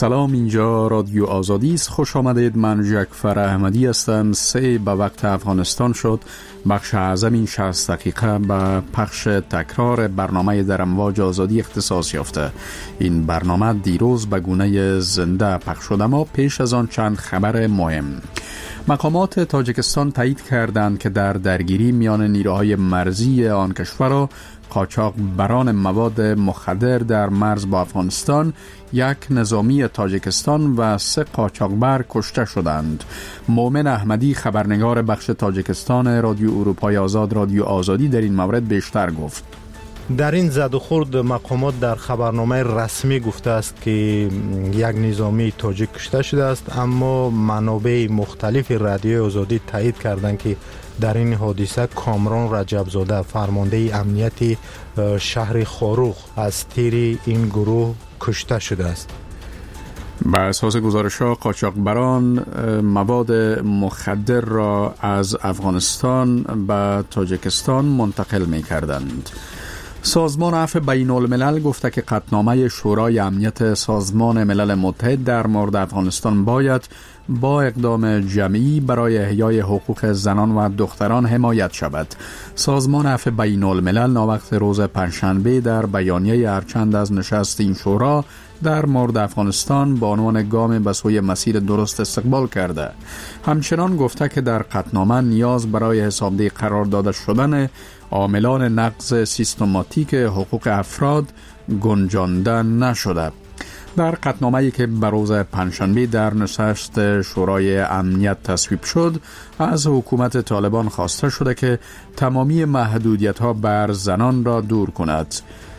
سلام، اینجا رادیو آزادی است. خوش آمدید. من جعفر احمدی هستم. 3 به وقت افغانستان شد. بخش اعظم این 60 دقیقه به پخش تکرار برنامه در امواج آزادی اختصاص یافته. این برنامه دیروز به گونه زنده پخش شد، اما پیش از آن چند خبر مهم. مقامات تاجیکستان تایید کردند که در درگیری میان نیروهای مرزی آن کشور و قاچاقبران مواد مخدر در مرز با افغانستان، 1 نظامی تاجیکستان و 3 قاچاقبر کشته شدند. مومن احمدی، خبرنگار بخش تاجیکستان رادیو اروپای آزاد رادیو آزادی، در این مورد بیشتر گفت. در این زد و خورد مقامات در خبرنامه رسمی گفته است که 1 نظامی تاجیک کشته شده است، اما منابع مختلف رادیو آزادی تایید کردند که در این حادثه کامران رجبزاده، فرمانده امنیتی شهر خاروخ، از تیر این گروه کشته شده است. بر اساس گزارش‌ها، قاچاقبران مواد مخدر را از افغانستان به تاجیکستان منتقل می‌کردند. سازمان عفو بین الملل گفته که قطعنامه شورای امنیت سازمان ملل متحد در مورد افغانستان باید با اقدام جمعی برای احیای حقوق زنان و دختران حمایت شود. سازمان عفو بین الملل ناوقت روز پنجشنبه در بیانیه هرچند از نشست این شورا در مورد افغانستان با عنوان گام به سوی مسیر درست استقبال کرده. همچنان گفته که در قطعنامه نیاز برای حسابدهی قرار داده شدن عاملان نقض سیستماتیک حقوق افراد گنجانده نشده. در قطعنامه‌ای که به روز پنجشنبه در نشست شورای امنیت تصویب شد، از حکومت طالبان خواسته شده که تمامی محدودیت‌ها بر زنان را دور کند.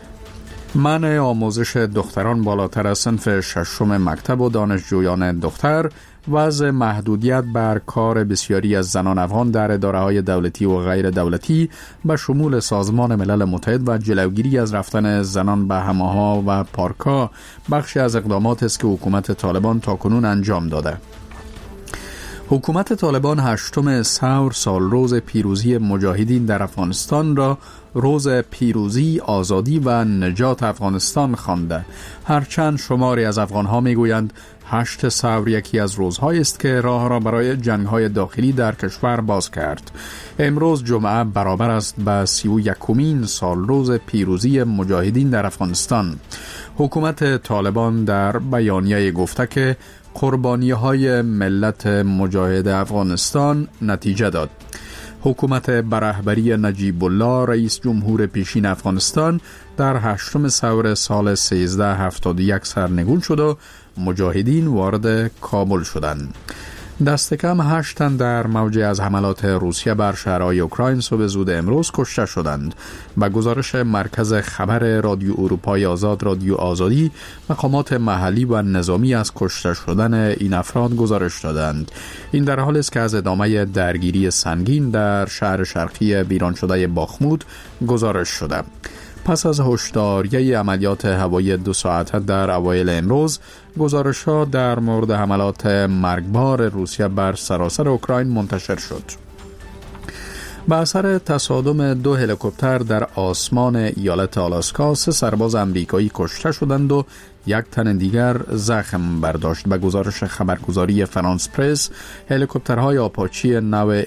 منع آموزش دختران بالاتر از صنف 6 مکتب و دانشجویان دختر، وضع محدودیت بر کار بسیاری از زنان افغان در اداره‌های دولتی و غیر دولتی به شمول سازمان ملل متحد و جلوگیری از رفتن زنان به حمام‌ها و پارک‌ها بخشی از اقدامات است که حکومت طالبان تاکنون انجام داده. حکومت طالبان 8 ثور، سالروز پیروزی مجاهدین در افغانستان را روز پیروزی، آزادی و نجات افغانستان خوانده. هرچند شماری از افغانها میگویند 8 ثور یکی از روزهایی است که راه را برای جنگ‌های داخلی در کشور باز کرد. امروز جمعه برابر است به 31مین سالروز پیروزی مجاهدین در افغانستان. حکومت طالبان در بیانیه گفته که قربانی‌های ملت مجاهد افغانستان نتیجه داد. حکومت برهبری نجیب الله، رئیس جمهور پیشین افغانستان، در 8 ثور سال 1371 سرنگون شد و مجاهدین وارد کابل شدند. دست کم 8 تن در موجه از حملات روسیه بر شهرهای اوکراین صبح زود امروز کشته شدند. به گزارش مرکز خبر رادیو اروپای آزاد رادیو آزادی، مقامات محلی و نظامی از کشته شدن این افراد گزارش دادند. این در حالی است که از ادامه درگیری سنگین در شهر شرقی ویران شده باخمود گزارش شده. پس از هشداریه عملیات هوایی 2 ساعته در اوایل امروز، گزارش‌ها در مورد حملات مرگبار روسیه بر سراسر اوکراین منتشر شد. به اثر تصادم 2 هلیکوپتر در آسمان ایالت آلاسکا، 3 سرباز امریکایی کشته شدند و 1 تن دیگر زخم برداشت. به گزارش خبرگزاری فرانس پرس، هلیکوپترهای آپاچی نو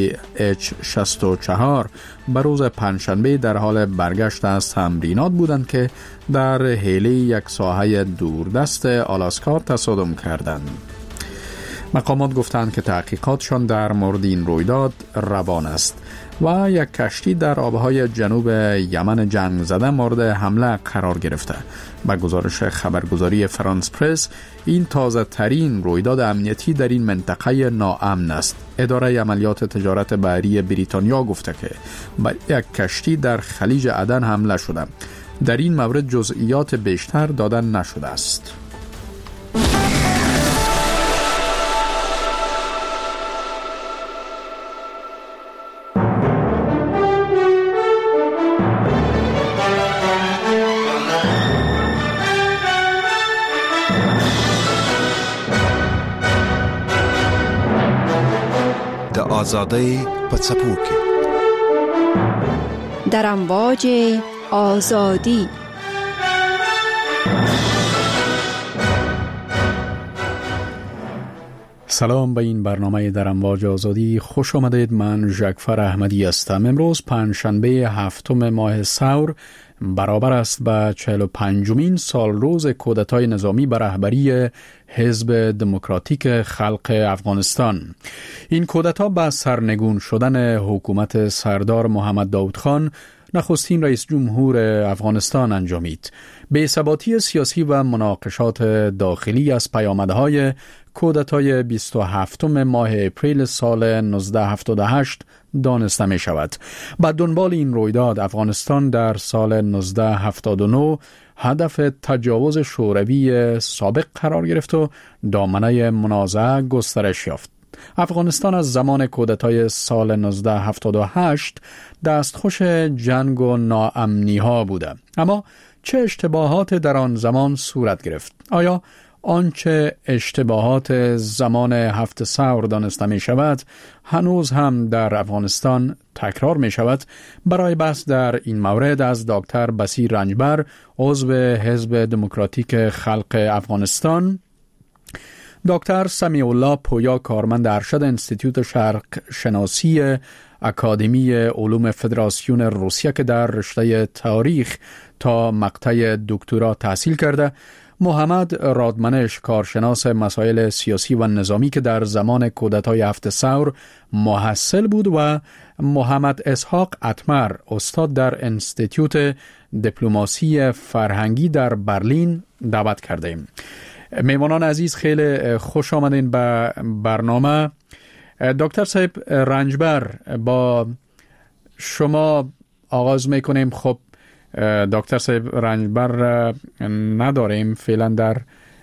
AH-64 به روز پنجشنبه در حال برگشت از تمرینات بودند که در حیله یک ساحه دوردست آلاسکا تصادم کردند. مقامات گفتند که تحقیقاتشان در مورد این رویداد روان است و 1 کشتی در آبهای جنوب یمن جنگ زده مورد حمله قرار گرفته. به گزارش خبرگزاری فرانس پرس، این تازه ترین رویداد امنیتی در این منطقه ناامن است. اداره عملیات تجارت بحری بریتانیا گفته که به 1 کشتی در خلیج عدن حمله شده. در این مورد جزئیات بیشتر داده نشده است. آزادی په څپو کې در امواج آزادی سلام به این برنامه در امواج آزادی خوش آمدید. من ژکفر احمدی هستم. امروز پنجشنبه 7 ماه ثور برابر است با 45مین سال روز کودتای نظامی بر رهبری حزب دموکراتیک خلق افغانستان. این کودتا با سرنگون شدن حکومت سردار محمد داود خان نخستین رئیس جمهور افغانستان انجامید. بی‌ثباتی سیاسی و مناقشات داخلی از پیامدهای کودتای 27 ماه اپریل سال 1978 دانسته می شود. با دنبال این رویداد افغانستان در سال 1979 هدف تجاوز شوروی سابق قرار گرفت و دامنه منازعه گسترش یافت. افغانستان از زمان کودتای سال 1978 دستخوش جنگ و ناامنی ها بوده. اما چه اشتباهات در آن زمان صورت گرفت؟ آیا آنچه اشتباهات زمان 7 ثور دانسته می شود هنوز هم در افغانستان تکرار می شود؟ برای بحث در این مورد از دکتر بصیر رنجبر، عضو حزب دموکراتیک خلق افغانستان، دکتر سمیع الله پویا، کارمند ارشد انستیتوت شرق شناسی اکادمی علوم فدراسیون روسیه که در رشته تاریخ تا مقطع دکترا تحصیل کرده، محمد رادمنش، کارشناس مسائل سیاسی و نظامی که در زمان کودتای 7 ثور محصل بود، و محمد اسحاق اتمر، استاد در انستیتوت دیپلماسی فرهنگی در برلین دعوت کردیم. میمانان عزیز، خیلی خوش آمدین به برنامه. دکتر صاحب رنجبر، با شما آغاز میکنیم. خب دکتر صاحب رنجبر نداریم فعلا در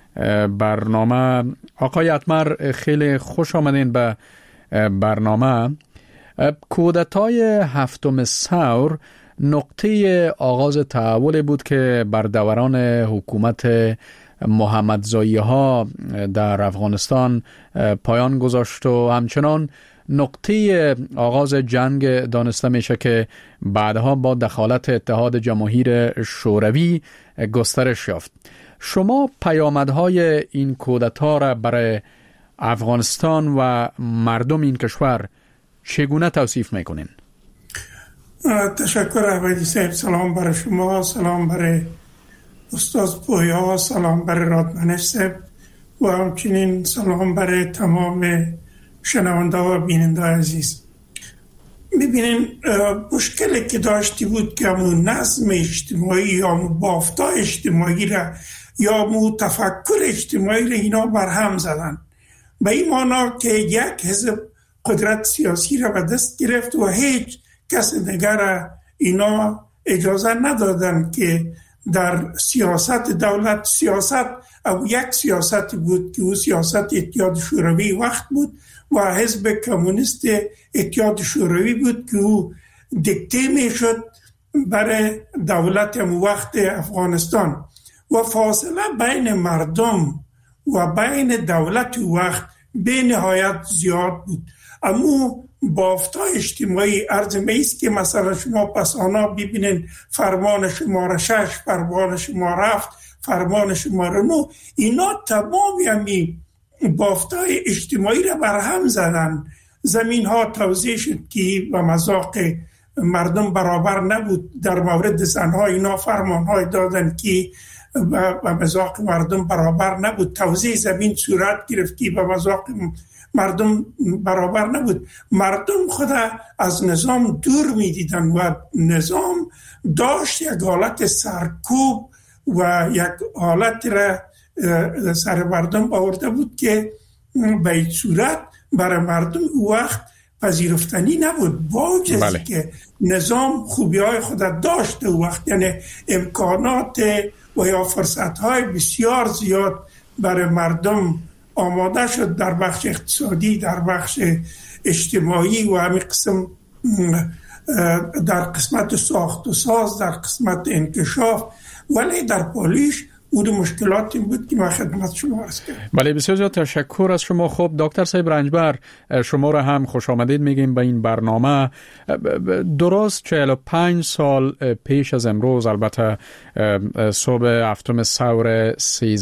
برنامه. آقای اتمر، خیلی خوش آمدین به برنامه. کودتای 7 ثور نقطه آغاز تحول بود که بر دوران حکومت محمدزایی ها در افغانستان پایان گذاشت و همچنان نقطه آغاز جنگ دانسته میشه که بعدها با دخالت اتحاد جماهیر شوروی گسترش یافت. شما پیامدهای این کودتا را برای افغانستان و مردم این کشور چگونه توصیف میکنین؟ تشکر احمدی صاحب. سلام برای شما، سلام برای استاد پویا، سلام برای رادمنش صاحب و همچنین سلام برای تمام شنونده و بیننده عزیز. ببینین، مشکلی که داشتی بود که همون نظم اجتماعی یا بافتا اجتماعی را یا تفکر اجتماعی را اینا برهم زدن، به این معنا که یک حزب قدرت سیاسی را به دست گرفت و هیچ کس دیگر اینا اجازه ندادن که در سیاست دولت، سیاست او یک سیاستی بود که او سیاست اتحاد شوروی وقت بود و حزب کمونیست اتحاد شوروی بود که او دیکته می شد برای دولت او وقت افغانستان و فاصله بین مردم و بین دولت او وقت به نهایت زیاد بود. اما بافتا اجتماعی عرض میست که مثلا شما پس آنها ببینین فرمان شماره 6، فرمان شماره 7، فرمان شماره 9، اینا تمامی همی بافتای اجتماعی را برهم زدن. زمین ها توزیع شد که به مذاق مردم برابر نبود. در مورد زنها اینا فرمان های دادن که به مذاق مردم برابر نبود. توزیع زمین صورت گرفت که به مذاق مردم برابر نبود. مردم خود از نظام دور می دیدن و نظام داشت یک حالت سرکوب و یک حالت را سر مردم آورده بود که به این صورت برای مردم وقت پذیرفتنی نبود. با جزی که نظام خوبی های خود داشته وقت، یعنی امکانات و یا فرصت های بسیار زیاد برای مردم آماده شد در بخش اقتصادی، در بخش اجتماعی و همین قسم در قسمت ساخت و ساز، در قسمت انکشاف، ولی در پالیش اون مشکلات این بود که ما خدمت شما عرض کردم. بله، بسیار زیاد تشکر از شما. خب دکتر صاحب رنجبر، شما را هم خوش آمدید میگیم به این برنامه. درست 45 سال پیش از امروز، البته صبح 7 ثور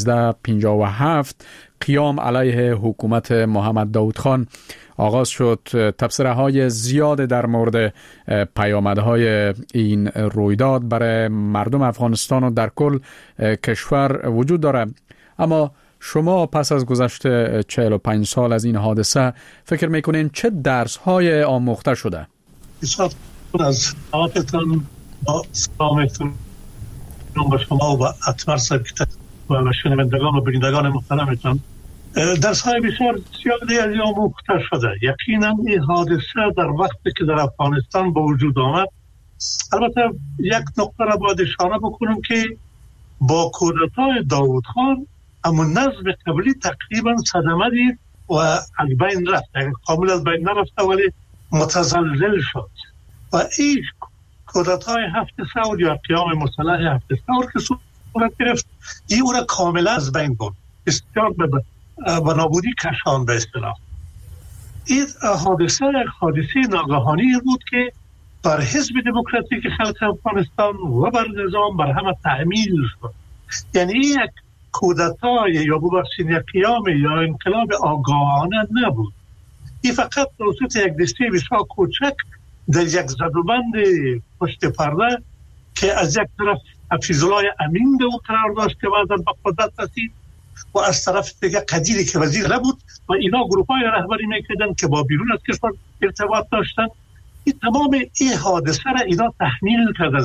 1357، قیام علیه حکومت محمد داود خان آغاز شد. تبصره های زیاد در مورد پیامدهای این رویداد برای مردم افغانستان و در کل کشور وجود دارد. اما شما پس از گذشت 45 سال از این حادثه فکر میکنین چه درس های آموخته شده؟ بسیار از آقاتتان با سلامتون با شما و اتمر صاحب و شنوندگان و بینندگان محترمتان، درس های بسیار زیادی از آموخته شده. یقینا این حادثه در وقتی که در افغانستان به وجود آمد، البته یک نقطه را باید اشاره بکنم که با کودتای داود خان اما نظم قبلی تقریبا صدمه دید و از بین رفت. کامل از بین نرفته ولی متزلزل شد و این کودتای 7 ثور یا قیام مسلح 7 ثور که صورت گرفت، این او را کاملا از بین برد، بسیار به نابودی کشان به اصطلاح. این حادثه ناگهانی بود که بر حزب دموکراتیک خلق افغانستان و بر نظام بر همه تعمیل شد. یعنی یک کودتای یا ببخشید یک قیام یا انقلاب آگاهانه نبود. این فقط توسط یک دسته بسیار کوچک در یک زدوبند پشت پرده که از یک طرف حفیظالله امین به او قرار داشت که بعداً به قدرت رسید و از طرف دیگه قدیری که وزیر نبود و اینا گروه‌های رهبری میکردن که با بیرون از کشور ارتباط داشتن. این تمام این حادثه را اینا تحمیل کردن.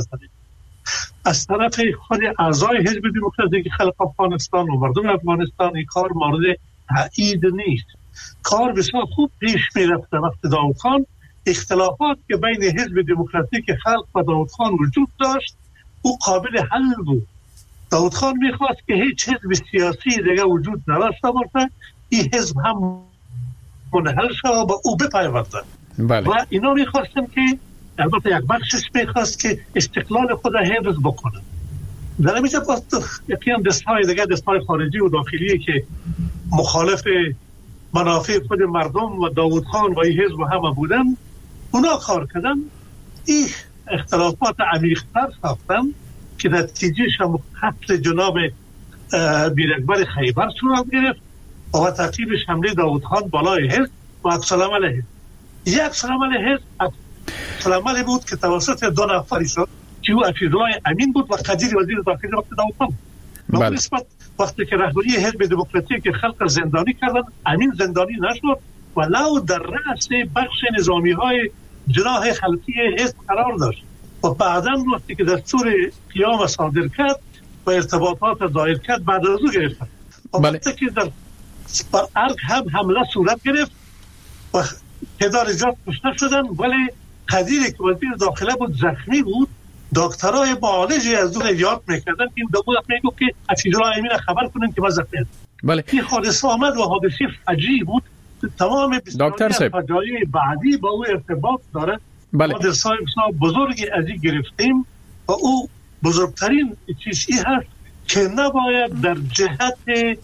از طرف خود اعضای حزب دموکراتیک خلق افغانستان و مردم افغانستان این کار مورد تایید نیست. کار بسیار خوب پیش میرفت. وقت داود خان اختلافات که بین حزب دموکراتیک خلق و داود خان وجود داشت او قابل حل بود. داود خان میخواست که هیچ حزب سیاسی دیگه وجود نداشته باشه، این حزب هم منحل شد و او بپیونده. بله. و اینا میخواستن که البته یک بخشش میخواست که استقلال خود حفظ بکنه. در همیشه باز یقینا دستهای دیگه، دستهای خارجی و داخلی که مخالف منافع خود مردم و داود خان و این حزب همه بودن، اونا کار کردن. این اختلافات عمیق‌تر ساختن که نتیجهش هم قتل جناب بیرکبر خیبر صورت گرفت و تعقیبش حمله داود خان بالای حزب و عکس‌العمل حزب. یک عکس‌العمل حزب عکس‌العملی بود که توسط 2 نفری شد که او حفیظالله امین بود و قدیر وزیر داخلی وقت داود خان. به نسبت وقتی که رهبری حزب دموکراتیک خلق زندانی کردن، امین زندانی نشد و لو در رأس بخش نظامی‌های جناح خلقی حزب قرار داشت و بعداً وقتی که دستور قیام صادر کرد و ارتباطات دایر کرد بعد از او گرفتن. وقتی که در ارگ هم حمله صورت گرفت و تعداد زیاد کشته شدن، ولی قدیری که وزیر داخله بود زخمی بود. دکترای معالجی از اون یاد میکردن که این دو میگو که حفیظالله امین خبر کنن که ما زخمی هستیم. بله. این حادثه آمد و حادثه فجیع بود. تمام بسیاری از فجایع بعدی با او ارتباط داره. بله. حادثه بزرگی از این گرفتیم و او بزرگترین چیزی هست که نباید در جهت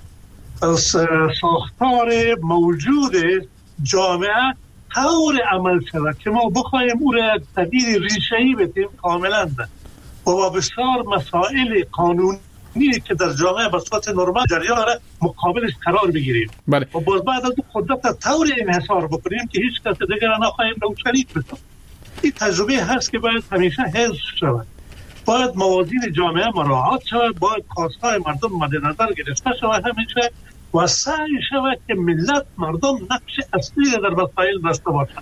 ساختار موجود جامعه طور عمل شود که ما بخوایم او را تغییر ریشه‌ای بدیم کاملا ده و بسیار مسائل قانونی که در جامعه به صورت نرمال جریان را مقابلش قرار بگیریم. بله. و باز بعد از قدرت طور انحصار بکنیم که هیچ کس دیگر نخواهیم به او شریک بشیم. این تجربه هست که باید همیشه حفظ شود. باید موازین جامعه مراعات شود، باید خواستهای مردم مد نظر گرفته شود همیشه و سعی شود که ملت مردم نقش اصلی در مسائل داشته باشند.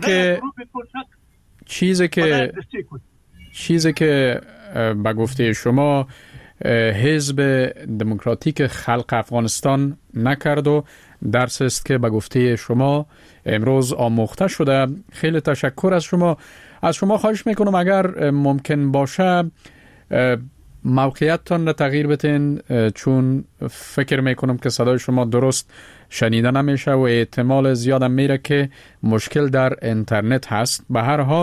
چیزی که به گفته شما حزب دموکراتیک خلق افغانستان نکرد و درس است که به گفته شما امروز آموخته شده. خیلی تشکر از شما. از شما خواهش میکنم اگر ممکن باشه موقعیتتان را تغییر بتین، چون فکر میکنم که صدای شما درست شنیده نمیشه و احتمال زیادم میره که مشکل در اینترنت هست. به هر حال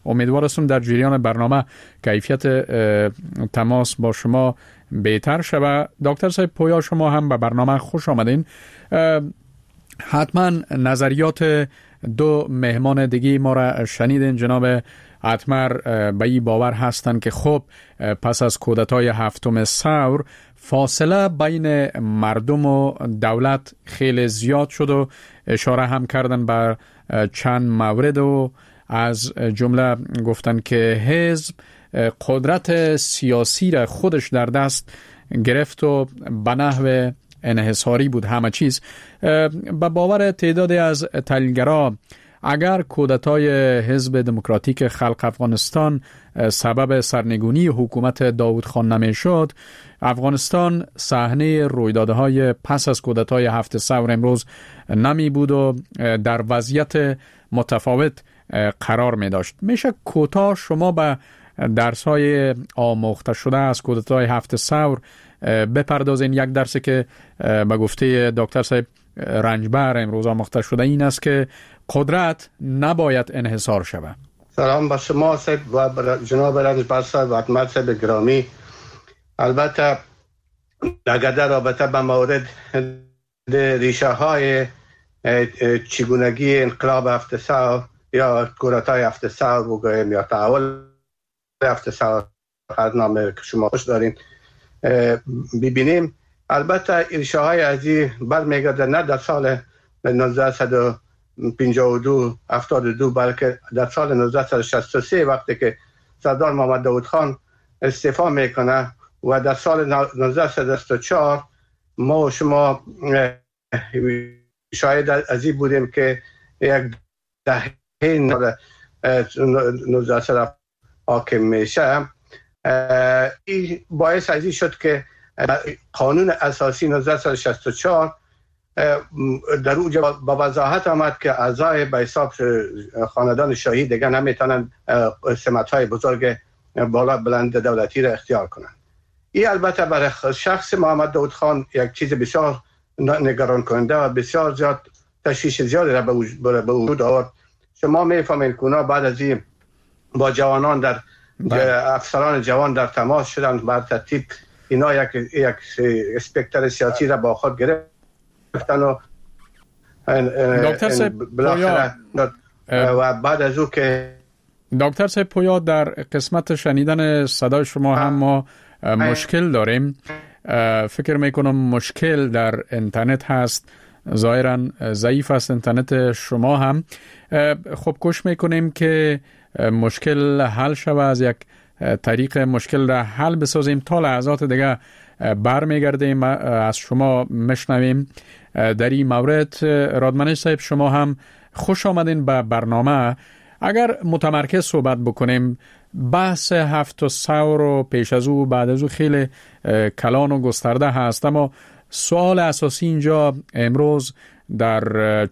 امیدوار هستم در جریان برنامه کیفیت تماس با شما بهتر شود. دکتر صاحب پویا، شما هم به برنامه خوش آمدین. حتما نظریات دو مهمان دیگه ما را شنیدین. جناب اتمر به این باور هستند که خب پس از کودتای 7 ثور فاصله بین مردم و دولت خیلی زیاد شد و اشاره هم کردن به چند مورد و از جمله گفتن که حزب قدرت سیاسی را خودش در دست گرفت و به نحو انحصاری بود همه چیز. به باور تعدادی از تحلیلگرا اگر کودتای حزب دموکراتیک خلق افغانستان سبب سرنگونی حکومت داود خان نمیشد، افغانستان صحنه رویدادهای پس از کودتای 7 ثور امروز نمی بود و در وضعیت متفاوت قرار می داشت. میشه کوتاه شما به درس‌های آموخته شده از کودتای 7 ثور بپردازین؟ یک درسی که به گفته دکتر صاحب رنجبر امروز آموخته شده این است که قدرت نباید انحصار شود. سلام با شما صاحب و جناب رنجبر صاحب و اتمر صاحب گرامی. البته اگر در رابطه به مورد ریشه های چگونگی انقلاب 7 ثور یا کودتای 7 ثور بگوییم یا تحول 7 ثور، هر نامی که شما خوش دارین، ببینیم، البته ریشه های ازی برمیگرده نه در سال 1952 72 بلکه در سال 1963 وقتی که سردار محمد داود خان استعفا میکنه و در سال 1964 ما و شما شاید ازی بودیم که یک دهه 19 حاکم میشه. این باعث ازی شد که قانون اساسی 1964 در اوجا با وضاحت آمد که اعضای به حساب خاندان شاهی دیگه نمیتونن سمت‌های بزرگ بالا بلند دولتی را اختیار کنند. این البته برای شخص محمد داود خان یک چیز بسیار نگران کننده و بسیار زیاد تشویش زیادی را به وجود آورد. شما میفهمید که اونا بعد از این با جوانان در افسران جوان در تماس شدن، بعد ترتیب اینا یک اسپکتر سیاسی را با خود گرفتن و دکتر صاحب پویا و بعد از او که دکتر صاحب پویا در قسمت شنیدن صدای شما هم ما مشکل داریم. فکر میکنم مشکل در اینترنت هست، ظاهرا ضعیف است اینترنت شما هم. خب کوشش میکنیم که مشکل حل شود، از یک طریق مشکل را حل بسازیم. تا لحظات دیگه برمیگردیم از شما مشنویم در این مورد. رادمنش صاحب شما هم خوش آمدین به برنامه. اگر متمرکز صحبت بکنیم، بحث 7 ثور و پیش از او بعد از او خیلی کلان و گسترده هست، اما سوال اساسی اینجا امروز در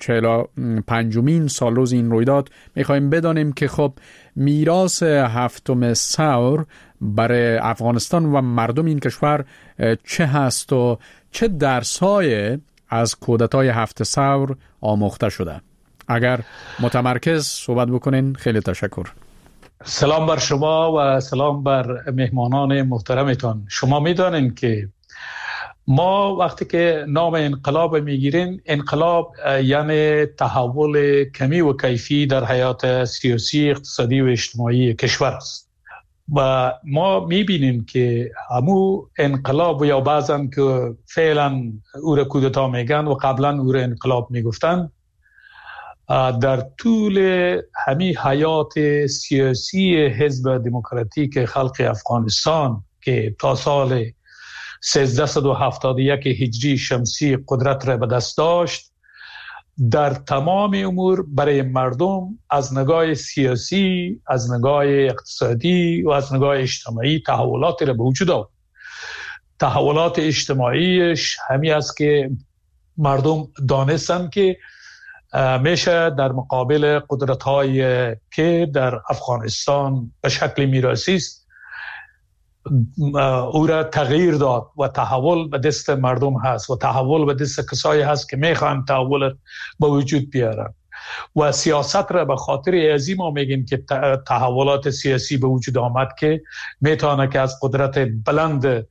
45مین سال روز این رویداد میخوایم بدانیم که خب میراث 7 ثور برای افغانستان و مردم این کشور چه هست و چه درس‌های از کودتای 7 ثور آموخته شده؟ اگر متمرکز صحبت بکنین خیلی تشکر. سلام بر شما و سلام بر مهمانان محترمتان. شما میدانین که ما وقتی که نام انقلاب میگیریم، انقلاب یعنی تحول کمی و کیفی در حیات سیاسی، اقتصادی و اجتماعی کشور است. و ما میبینیم که همو انقلاب یا بعضا که فعلا او را کودتا میگن و قبلا او را انقلاب میگفتن، در طول همی حیات سیاسی حزب دموکراتیک خلق افغانستان که تا سال 1371 هجری شمسی قدرت را به دست داشت، در تمام امور برای مردم از نگاه سیاسی، از نگاه اقتصادی و از نگاه اجتماعی تحولاتی را به وجود آورد. تحولات اجتماعیش همی است که مردم دانستند که میشه در مقابل قدرت‌های که در افغانستان به شکل میراثی است او را تغییر داد و تحول به دست مردم هست و تحول به دست کسایی هست که میخوان تحول به وجود بیارن. و سیاست را به خاطر ازی ما میگیم که تحولات سیاسی به وجود آمد که میتونه که از قدرت بلند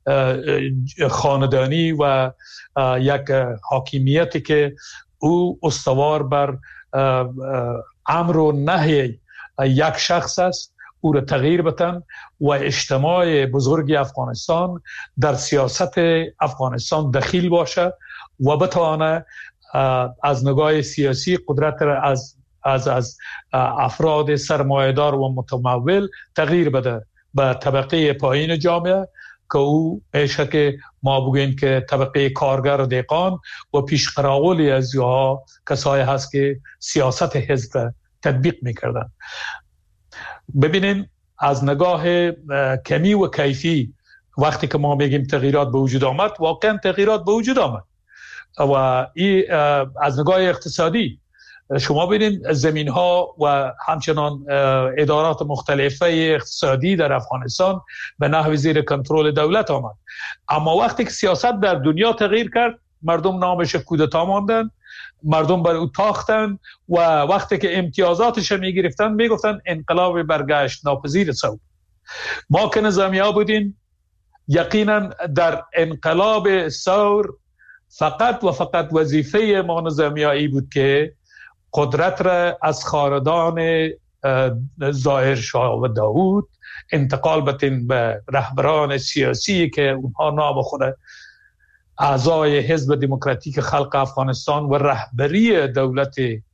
خاندانی و یک حاکمیتی که او استوار بر امر و نهی یک شخص است او را تغییر بدن و اجتماع بزرگ افغانستان در سیاست افغانستان دخیل باشه و بتوانه از نگاه سیاسی قدرت را از افراد سرمایه‌دار و متمول تغییر بده به طبقه پایین جامعه که او میشه که ما بگوییم که طبقه کارگر و دهقان و پیشقراولی از یوها کسایی هست که سیاست حزب تطبیق میکردن. ببینین از نگاه کمی و کیفی وقتی که ما میگیم تغییرات به وجود آمد واقعا تغییرات به وجود آمد و این از نگاه اقتصادی شما ببینید زمین ها و همچنان ادارات مختلفه اقتصادی در افغانستان به نحو زیر کنترل دولت آمد، اما وقتی که سیاست در دنیا تغییر کرد مردم نامش کودتا ماندن، مردم بر او تاختن و وقتی که امتیازاتش میگرفتن میگفتن انقلاب برگشت ناپذیر است. ما که نظامی ها بودیم یقینا در انقلاب ثور فقط و فقط وظیفه ما نظامیایی بود که قدرت را از خاندان ظاهر شاه و داوود انتقال بدین به رهبران سیاسی که اونها نام خود اعضای حزب دموکراتیک خلق افغانستان و رهبری دولت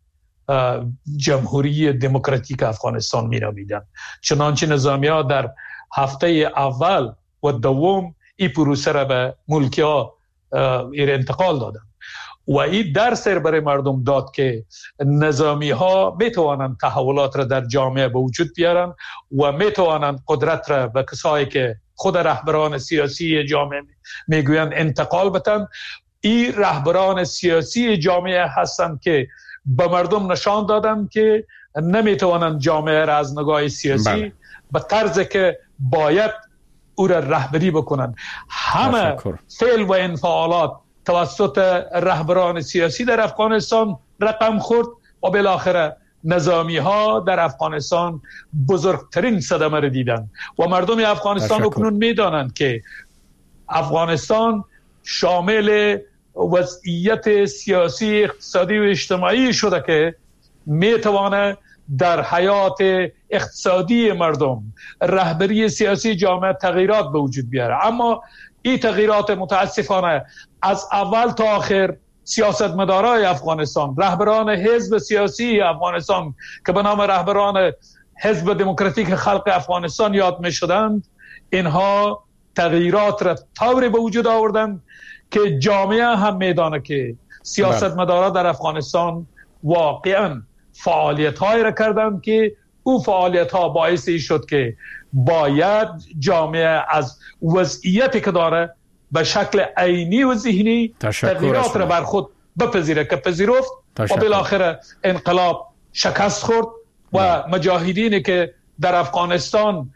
جمهوری دموکراتیک افغانستان می نامیدن. چنانچه نظامی ها در هفته اول و دوم این پروسه را به ملکی ها انتقال دادن و این درس برای مردم داد که نظامی ها می توانند تحولات را در جامعه به وجود بیارن و می توانند قدرت را به کسایی که خود رهبران سیاسی جامعه میگویند انتقال بدن. این رهبران سیاسی جامعه هستند که به مردم نشان دادن که نمیتوانند جامعه را از نگاه سیاسی به طرزی که باید او را رهبری بکنند. همه فعل و انفعالات توسط رهبران سیاسی در افغانستان رقم خورد و بالاخره نظامی ها در افغانستان بزرگترین صدمه را دیدن و مردم افغانستان اکنون میدانند که افغانستان شامل وضعیت سیاسی اقتصادی و اجتماعی شده که میتوانه در حیات اقتصادی مردم رهبری سیاسی جامعه تغییرات به وجود بیاره. اما این تغییرات متاسفانه از اول تا آخر سیاستمدارای افغانستان، رهبران حزب سیاسی افغانستان که به نام رهبران حزب دموکراتیک خلق افغانستان یاد می شدند، اینها تغییرات را طوری به وجود آوردند که جامعه هم میدانه که سیاستمدارا در افغانستان واقعا فعالیت های را کردند که او فعالیت ها باعثی شد که باید جامعه از وضعیتی که داره به شکل عینی و ذهنی تغییرات را بر خود بپذیره که پذیرفت و بالاخره انقلاب شکست خورد و مجاهدینی که در افغانستان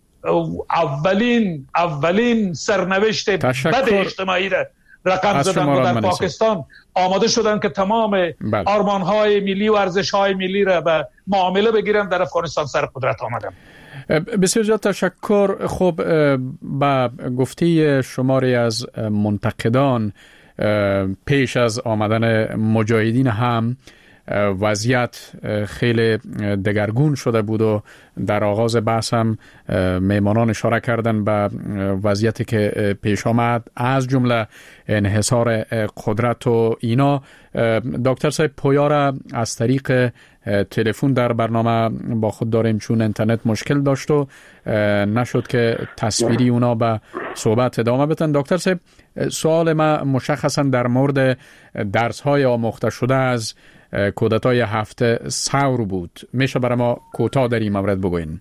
اولین سرنوشت بد اجتماعی را رقم زدن و در پاکستان آماده شدن که تمام آرمان‌های ملی و ارزش‌های ملی را به معامله بگیرن، در افغانستان سر قدرت آمدن. بسیار زیاد تشکر. خب با گفته شماری از منتقدان پیش از آمدن مجاهدین هم وضعیت خیلی دگرگون شده بود و در آغاز بحث هم میمانان اشاره کردن به وضعیتی که پیش آمد، از جمله انحصار قدرت و اینا. دکتر صاحب پویا را از طریق تلفن در برنامه با خود داریم چون اینترنت مشکل داشت و نشد که تصویری اونا به صحبت ادامه بدن. دکتر صاحب سوال ما مشخصا در مورد درس‌های آموخته شده از کودتای هفته ثور بود. میشه برای ما کوتاه در این مورد بگوین؟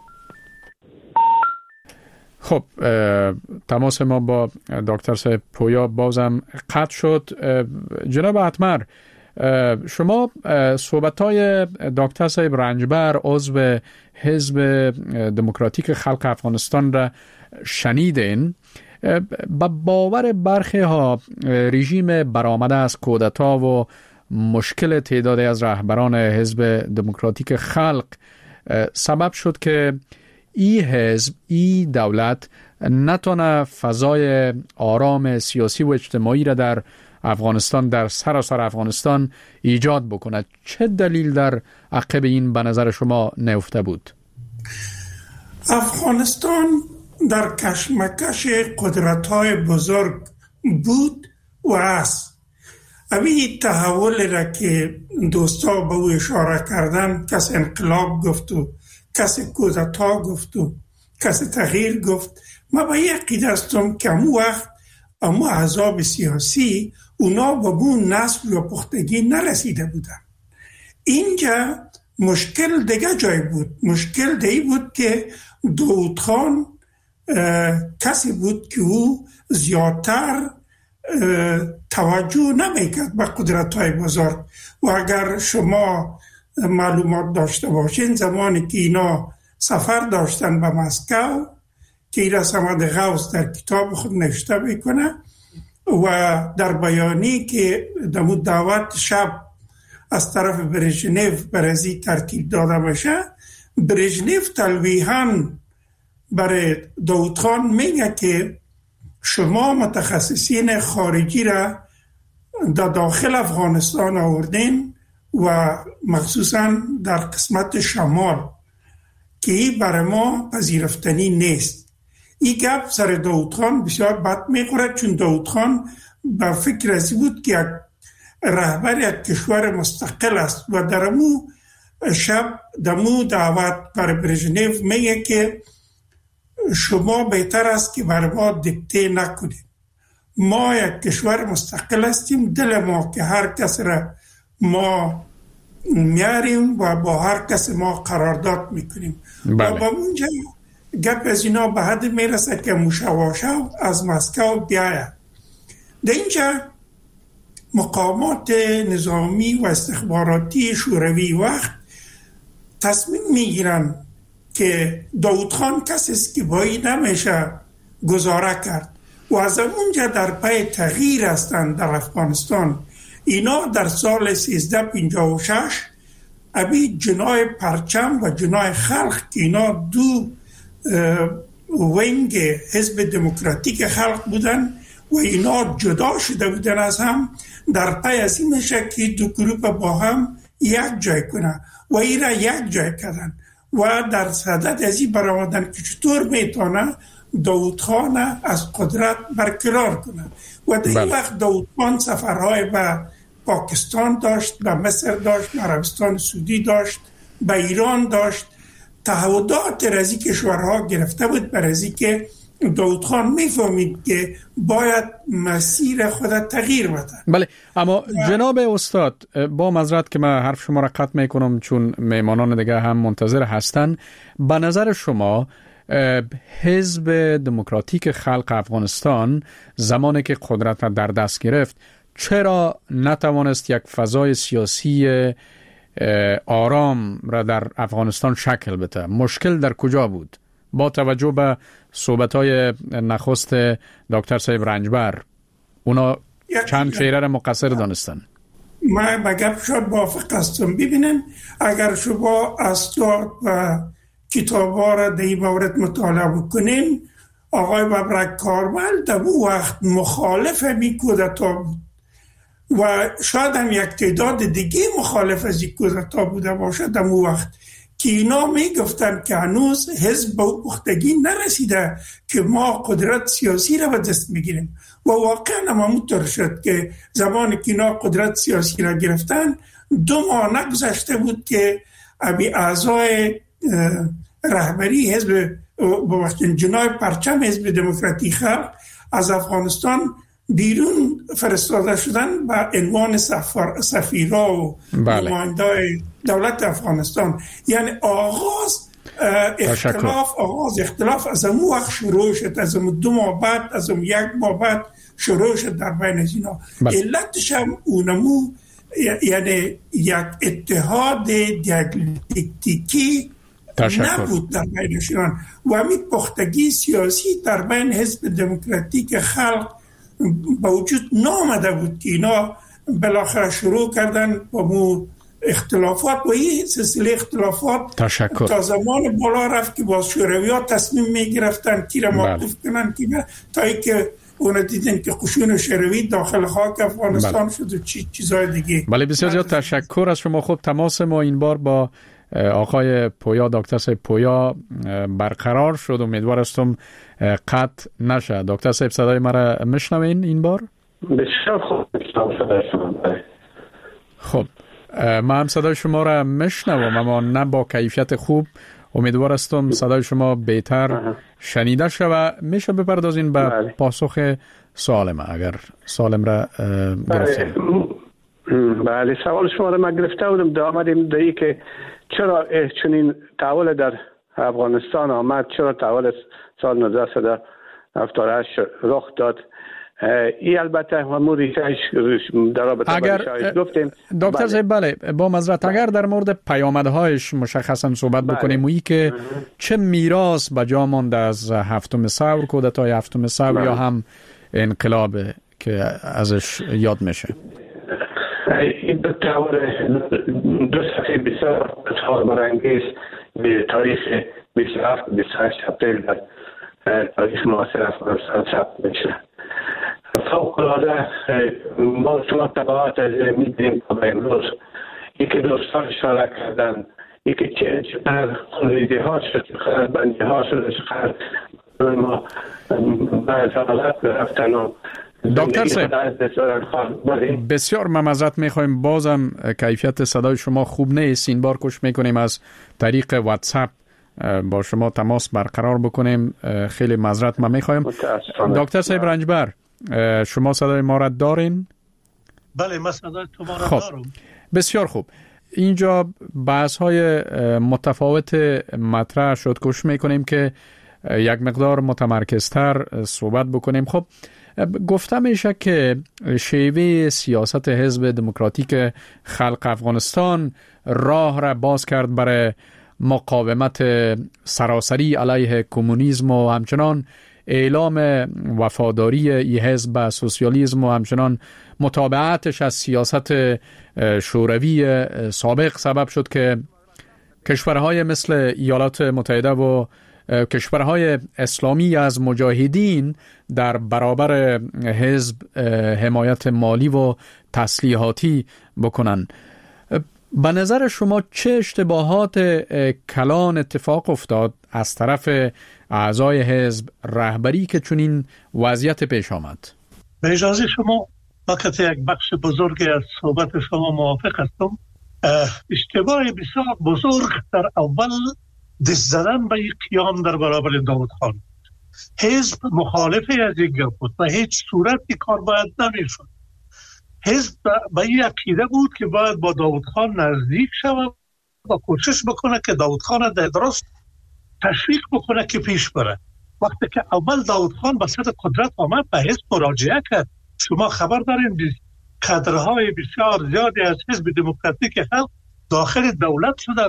خب تماس ما با دکتر صاحب پویا بازم قطع شد. جناب اتمر، شما صحبت‌های دکتر صاحب رنجبر عضو حزب دموکراتیک خلق افغانستان را شنیدین. با باور برخی ها رژیم برآمده از کودتا و مشکل تعدادی از رهبران حزب دموکراتیک خلق سبب شد که این حزب، این دولت نتونه فضای آرام سیاسی و اجتماعی را در افغانستان، در سراسر افغانستان ایجاد بکنه. چه دلیل در عقب این به نظر شما نهفته بود؟ افغانستان در کشمکش قدرت‌های بزرگ بود و است. اوی تحول را که دوستا به او اشاره کردن، کس انقلاب گفت و کس کودتا گفت و کس تغییر گفت، ما به یک عقیده هستم که امو وقت اما احزاب سیاسی اونا به اون نسل و پختگی نرسیده بودن. اینجا مشکل دیگه جای بود. مشکل دیگه بود که داود خان کسی بود که او زیادتر توجه نمیکرد به قدرت‌های بزرگ. و اگر شما معلومات داشته باشین، زمانی که اینا سفر داشتن به مسکو، که ایرا سمد غوث در کتاب خود نوشته میکنه و در بیانی که دمو دعوت شب از طرف برژنیف برازی ترتیب داده بشه، برژنیف تلویحاً برای داود خان میگه که شما متخصصین خارجی را در داخل افغانستان آوردین و مخصوصاً در قسمت شمال که این برای ما پذیرفتنی نیست. این گپ سر داود خان بسیار بد میخوره، چون داود خان به فکر ازی بود که یک رهبر یک کشور مستقل است و در امو شب دمو دعوت بر برژنیف میگه که شما بهتر است که بر ما دیکته نکنید. ما یک کشور مستقل هستیم، دل ما که هر کس را ما میاریم و با هر کس ما قرارداد میکنیم. بله. و با اونجا گپ از اینا به حد میرسه که مشواشو از مسکو بیاید. در اینجا مقامات نظامی و استخباراتی شوروی وقت تصمیم میگیرن که داود خان کسی است که باید نمیشه گزاره کرد و از اونجا در پی تغییر هستند در افغانستان. اینا در سال 1356 ابی جنای پرچم و جنای خلق که اینا دو ونگ حزب دموکراتیک خلق بودن و اینا جدا شده بودن از هم، در پی از این میشه که دو گروپ با هم یک جای کنن و ای را یک جای کردن و در صدد از این برآمدن که چطور میتونه داود خان از قدرت برقرار کنه. و در این وقت داود خان سفرهای به پاکستان داشت، به مصر داشت، به عربستان سعودی داشت، به ایران داشت. تعهدات رزی کشورها گرفته بود برای که داود خان میفهمید که باید مسیر خود تغییر بده. بله، اما جناب استاد، با معذرت که من حرف شما را قطع میکنم چون میمانان دیگه هم منتظر هستن، به نظر شما حزب دموکراتیک خلق افغانستان زمانی که قدرت را در دست گرفت چرا نتوانست یک فضای سیاسی آرام را در افغانستان شکل بده؟ مشکل در کجا بود؟ با توجه به صحبت‌های نخست دکتر صاحب رنجبر، اونا چند چهره را مقصر دانستن. من به گپ شد موافق هستم. ببینن اگر شما اسناد و کتاب‌ها را در این مورد مطالعه بکنین، آقای ببرک کارمل در اون وقت مخالف می کودتا بود و شاید هم یک تعداد دیگه مخالف از این کودتا بوده باشه در اون وقت که اینا می گفتن که هنوز حزب به پختگی نرسیده که ما قدرت سیاسی را به دست میگیریم و واقعا هم همونطور شد که زمانی که اینا قدرت سیاسی را گرفتن 2 ماه نگذشته بود که ابی اعضای رهبری حزب جنای پرچم حزب دموکراتیک خلق از افغانستان بیرون فرستاده شدن به عنوان سفیرا و نمایندای دولت افغانستان. یعنی آغاز اختلاف از اون وقت شروع شد، از اون 2 ماه بعد، از اون 1 ماه بعد شروع شد در بین از اینا. علتش هم اونمو یعنی یک اتحاد دیالکتیکی نبود در بینشان و همین پختگی سیاسی در بین حزب دموکراتیک خلق با وجود نامده بود که اینا بالاخره شروع کردن با مو اختلافات و این سلسله اختلافات تشکر. تا زمان بالا رفت که با شوروی‌ها تصمیم میگرفتن کی را موقوف کنن کی نه، تا اینکه اون دیدن که قشون شوروی داخل خاک افغانستان شد و چیزای دیگه. بله بسیار زیاد تشکر از شما. خوب تماس ما این بار با آقای پویا، دکتر صاحب پویا برقرار شد. امیدوار هستم قطع نشه. دکتر صاحب صدای مرا میشنوین این بار؟ بسیار خوب صدای شما. خب من هم صدای شما را میشنوم اما نه با کیفیت خوب. امیدوار هستم صدای شما بهتر شنیده شود. میشه بپردازین به پاسخ سوال ما اگر سوالم را گرفتیم؟ بله سوال شما را من گرفته بودم. آمدیم در این که چرا چنین تحول در افغانستان آمد، چرا تحول سال 1978 رخ داد. این البته همون در رابطه با گفتیم. دکتر صاحب بله با معذرت اگر در مورد پیامدهایش مشخصا صحبت بکنیم، وی که چه میراث به جا مانده از هفتم ثور، کودتای هفتم ثور یا هم انقلاب که ازش یاد میشه؟ این دو صفحه بسیار برانگیز به تاریخ 27-28 اپریل در تاریخ معاصر افغانستان ثبت میشه. فوق العاده ما شما تبعات از میدیم تا به امروز یکی دوستان اشاره کردن، یکی چقدر خونریزی ها شد، چقدر بندی ها شد، چقدر ما بعد حالت رفتن و دکتر صاحب بسیار معذرت میخوایم، بازم کیفیت صدای شما خوب نیست. این بار کوشش میکنیم از طریق واتساپ با شما تماس برقرار بکنیم. خیلی معذرت ما میخوایم. دکتر صاحب رنجبر شما صدای ما را دارین؟ بله من صدای تو ما را دارم. بسیار خوب. اینجا بحث های متفاوت مطرح شد. کوشش میکنیم که یک مقدار متمرکزتر صحبت بکنیم. خب گفته میشه که شیوه سیاست حزب دموکراتیک خلق افغانستان راه را باز کرد برای مقاومت سراسری علیه کمونیسم و همچنان اعلام وفاداری ای حزب به سوسیالیسم و همچنان متابعتش از سیاست شوروی سابق سبب شد که کشورهای مثل ایالات متحده و کشورهای اسلامی از مجاهدین در برابر حزب حمایت مالی و تسلیحاتی بکنن. به نظر شما چه اشتباهات کلان اتفاق افتاد از طرف اعضای حزب رهبری که چنین وضعیت پیش آمد؟ به اجازه شما وقت یک بخش بزرگی از صحبت شما موافق هستم. اشتباه بسیار بزرگ در اول دست زدن به یک قیام در برابر داود خان. حزب مخالفه از این گپ بود و هیچ صورتی کار باید نمیشد. حزب به این عقیده بود که باید با داود خان نزدیک شود و کوشش بکنه که داود خان در درست تشویق بکنه که پیش بره. وقتی که اول داود خان به سر قدرت آمد به حزب مراجعه کرد، شما خبر دارین کادرهای بسیار زیادی از حزب دموکراتیک خلق داخل دولت شدند،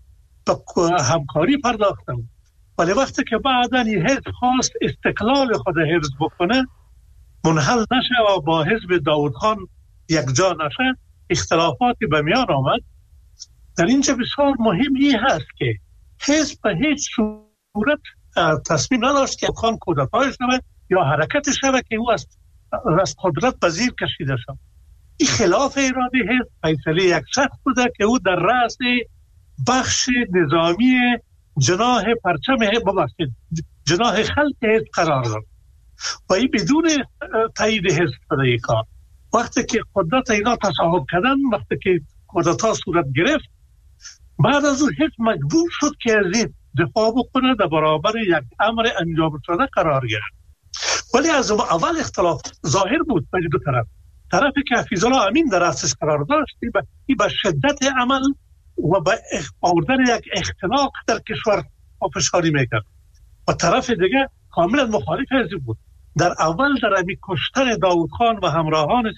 به همکاری پرداختن. ولی وقتی که بعداً این حزب خواست استقلال خود حزب بکنه، منحل نشه و با حزب داود خان یک جا نشه، اختلافاتی به میان آمد. در اینجا بسیار مهم این هست که حزب به هیچ صورت تصمیم نداشت که خان کودتای شود یا حرکت شود که او از قدرت به زیر کشیده شد. این خلاف اراده حزب فیصله یک شخص بوده که او در رأس بخش نظامی جناح پرچم جناح خلق حزب قرار داد و این بدون تایید حزب شده کار. وقتی که قدرت اینا تصاحب کردن، وقتی که کودتا صورت گرفت، بعد از اون حزب مجبور شد که از این دفاع بکنه در برابر یک امر انجام شده قرار گرفت. ولی از اول اختلاف ظاهر بود بین دو طرفی که حفیظالله امین در رأسش قرار داشت، این به شدت عمل و به آوردن یک اختناق در کشور فشاری میکرد و طرف دیگه کاملا مخالف حزب بود. در اول در امی کشتن داود خان و همراهانش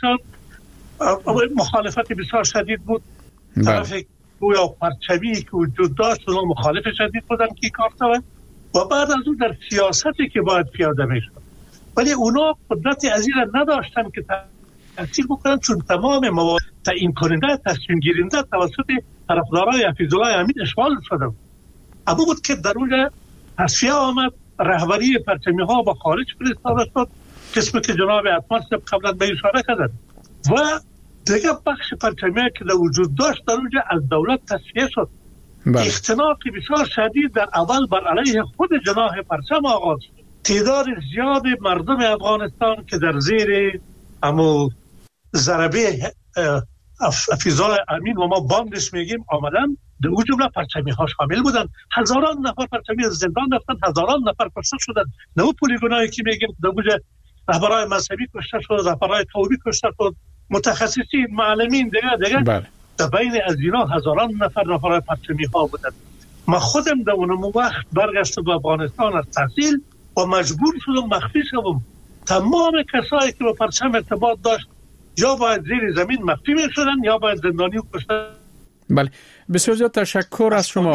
مخالفت بسیار شدید بود. طرف گویا پرچمی که وجود داشت اونا مخالف شدید بودن که کار شود و بعد از اون در سیاستی که باید پیاده میشد، ولی اونا قدرت از این نداشتن که تاثیر بکنن، چون تمام مواد تعیین کننده تصمیم گیرنده توسط طرفدارای حفیظالله امین اشغال شده. اما بود که در اونجا تصفیه آمد، رهبری پرچمی ها با خارج فرستاده شد، قسمی که جناب اطمار صاحب قبلا به اشاره کردن و دیگه بخش پرچمی که در وجود داشت در اونجا از دولت تصفیه شد. اختناقی بسیار شدید در اول بر علیه خود جناح پرچم آغاز شد. تعداد زیاد مردم افغانستان که در زیر امو ضربه حفیظالله امین و ما باندش میگیم آمدن، در اون جمله پرچمی ها شامل بودن. هزاران نفر پرچمی از زندان رفتن، هزاران نفر کشته شدن. نه پلیگونایی که میگیم در اونجا رهبرای مذهبی کشته شد، رهبرای قومی کشته شد، متخصصین، معلمین دیگه در بین از اینا هزاران نفرای پرچمی ها بودن. من خودم در اون وقت برگشتم به افغانستان از تحصیل و مجبور شدم مخفی شدم. تمام کسایی که با پرچم ارتباط داشت یا باید زیر زمین مخفی میشدن یا باید زندانی و کشته. بله، بسیار زیاد تشکر از شما.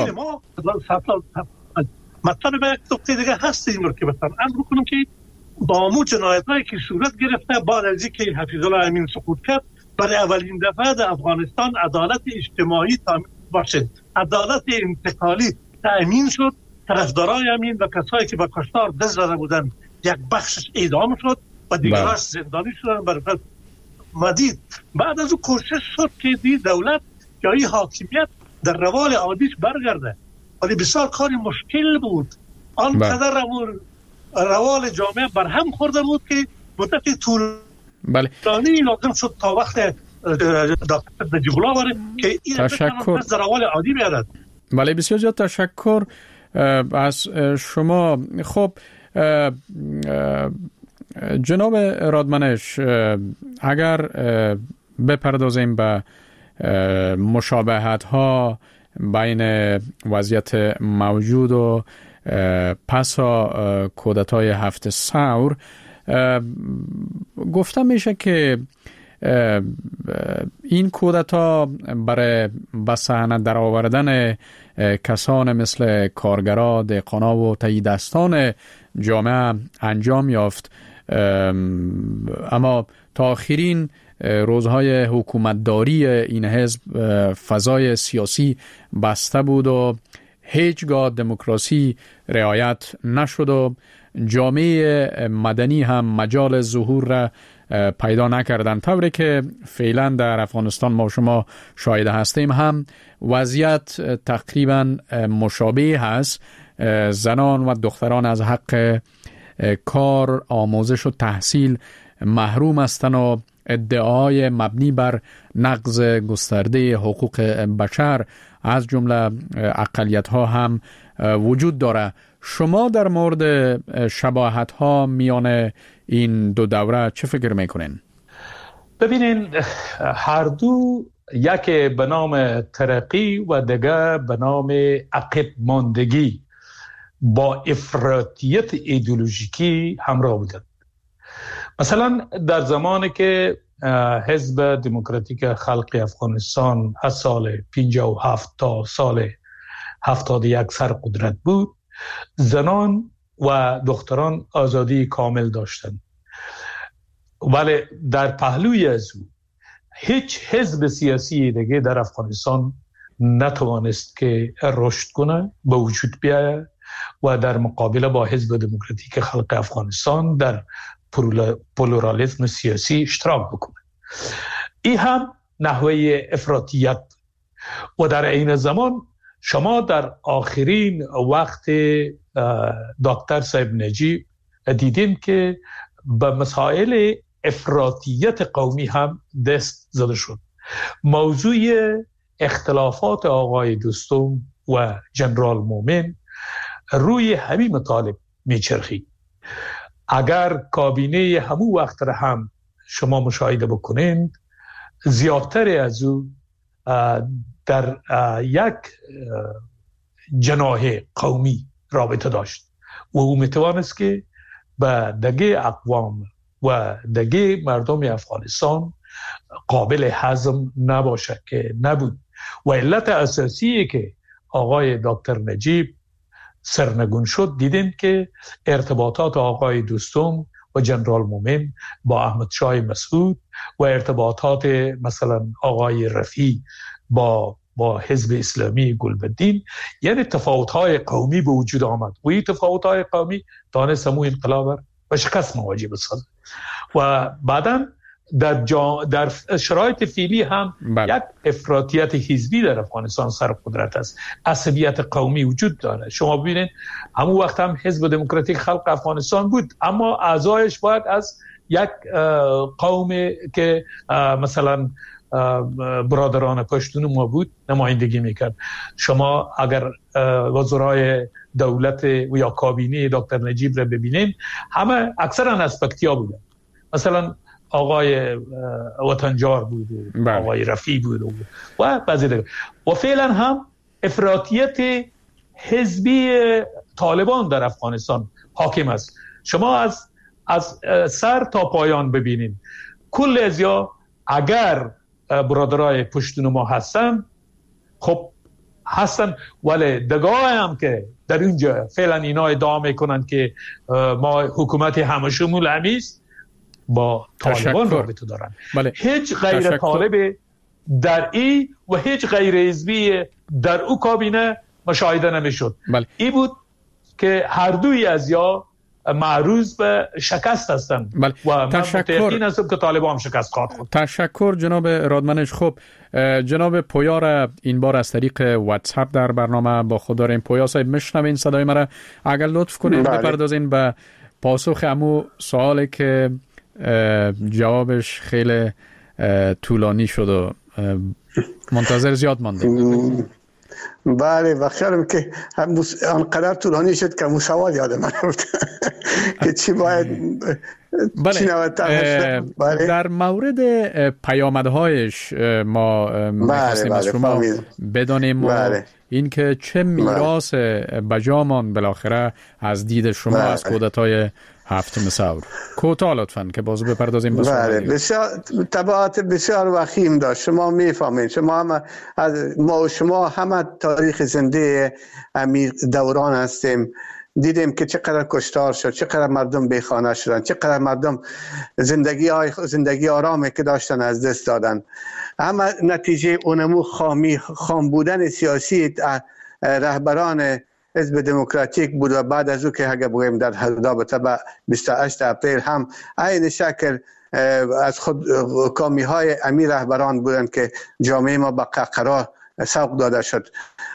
مطلب به یک نکته دیگه هست این که بتن عرض بکنم که با امو جنایت‌هایی که صورت گرفته بعد از اینکه حفیظالله امین سقوط کرد، برای اولین دفعه در افغانستان عدالت اجتماعی تامین باشد، عدالت انتقالی تامین شد. طرفدارای امین و کسایی که با کشتار دست زده بودن یک بخشش اعدام شد و دیگرش زندانی شدن. برای مدید بعد از او کوشش شد که دولت یا این حاکمیت در روال عادیش برگرده، ولی بسیار کاری مشکل بود. آنقدر روال جامعه برهم خورده بود که مدت طولانی لازم شد تا وقت دکتر نجیب الله بره که این تشکر در روال عادی بیارد. بله، بسیار زیاد تشکر از شما. خب جناب رادمنش، اگر بپردازیم به مشابهت ها بین وضعیت موجود و پسا کودتای 7 ثور، گفته میشه که این کودتا برای به صحنه در آوردن کسان مثل کارگرا، دهقانا و تهیدستان جامعه انجام یافت، اما تا آخرین روزهای حکومتداری این حزب فضای سیاسی بسته بود و هیچگاه دموکراسی رعایت نشد و جامعه مدنی هم مجال ظهور را پیدا نکردن. طوری که فعلا در افغانستان ما شما شاهد هستیم هم وضعیت تقریبا مشابه هست. زنان و دختران از حق کار، آموزش و تحصیل محروم هستند و ادعای مبنی بر نقض گسترده حقوق بشر از جمله اقلیت‌ها هم وجود داره. شما در مورد شباهت‌ها میان این دو دوره چه فکر میکنین؟ ببینین، هر دو، یک به نام ترقی و دیگر به نام عقب ماندگی با افراطیت ایدئولوژیکی همراه بودند. مثلا در زمانی که حزب دموکراتیک خلق افغانستان از سال 57 تا سال 71 سر قدرت بود، زنان و دختران آزادی کامل داشتند، ولی در پهلوی از او هیچ حزب سیاسی دیگه در افغانستان نتوانست که رشد کنه، به وجود بیاید و در مقابله با حزب دموکراتیک خلق افغانستان در پلورالیسم سیاسی اشتراک بکنه. این هم نحوه افراطیت. و در این زمان شما در آخرین وقت دکتر صاحب نجیب دیدین که به مسائل افراطیت قومی هم دست زده شد. موضوع اختلافات آقای دوستم و جنرال مومن روی همین مطالب میچرخید. اگر کابینه همون وقت را هم شما مشاهده بکنید، زیادتر از او در یک جناح قومی رابطه داشت و او میتوانست که به دگه اقوام و دگه مردم افغانستان قابل هضم نباشه که نبود. و علت اساسی که آقای دکتر نجیب سرنگون شد، دیدیم که ارتباطات آقای دوستم و جنرال مومن با احمد شاه مسعود و ارتباطات مثلا آقای رفیع با حزب اسلامی گلبدین، یعنی تفاوت‌های قومی به وجود آمد و این تفاوت‌های قومی دانست همون انقلاب و شکست مواجه بسازد و بعداً در شرایط فعلی هم یک افراطیت حزبی در افغانستان سر قدرت است، عصبیت قومی وجود داره. شما ببینید همون وقت هم حزب دموکراتیک خلق افغانستان بود، اما اعضایش باید از یک قوم که مثلا برادران پشتون ما بود نمایندگی میکرد. شما اگر وزرای دولت و یا کابینه دکتر نجیب را ببینید همه اکثرا اسپکتیا بودن، مثلا آقای وطنجار بود و آقای رفیع بود و بعضی دیگر. و فعلا هم افراطیت حزبی طالبان در افغانستان حاکم است. شما از سر تا پایان ببینید کل ازیا اگر برادرای پشتون ما هستن خب هستن، ولی دگاه هم که در اینجا فعلا اینا ادعا میکنن که ما حکومت همه شمول همیست با طالبان رابطه دارن. هیچ غیر طالب در ای و هیچ غیر حزبی در او کابینه مشاهده نمیشد. این بود که هر دوی از یا معروض به شکست هستند و من متأکد هستم که طالبان هم شکست خواهد خورد. تشکر جناب رادمنش. خب جناب پویا را این بار از طریق واتساپ در برنامه با خود داریم. پویا صاحب میشنوین صدای مرا؟ اگر لطف کنید بپردازین به پاسخ امو سوالی که جوابش خیلی طولانی شد و منتظر زیاد ماندیم. بله بخیرم که آنقدر طولانی شد که مو سوال یادم رفت که چی باید در مورد پیامدهایش ما می‌خواستیم از شما بدانیم این که چه میراث بجامان بالاخره از دید شما از کودتای هفتم ثور. کوتاه لطفاً که بازو بپردازیم به سوال. بسیار تبعات بسیار وخیم داشت. شما میفهمید، شما هم ما و شما همه تاریخ زنده امیر دوران هستیم. دیدیم که چقدر کشتار شد، چقدر مردم بیخانه شدن، چقدر مردم زندگی آرامی که داشتن از دست دادن. اما نتیجه اونمو خام بودن سیاسی رهبران حزب دموکراتیک بود و بعد از او که اگه بگویم در رابطه با 28 اپریل هم عین شکل از خود کامی های امیر رهبران بودند که جامعه ما به قهقرا سوق داده شد.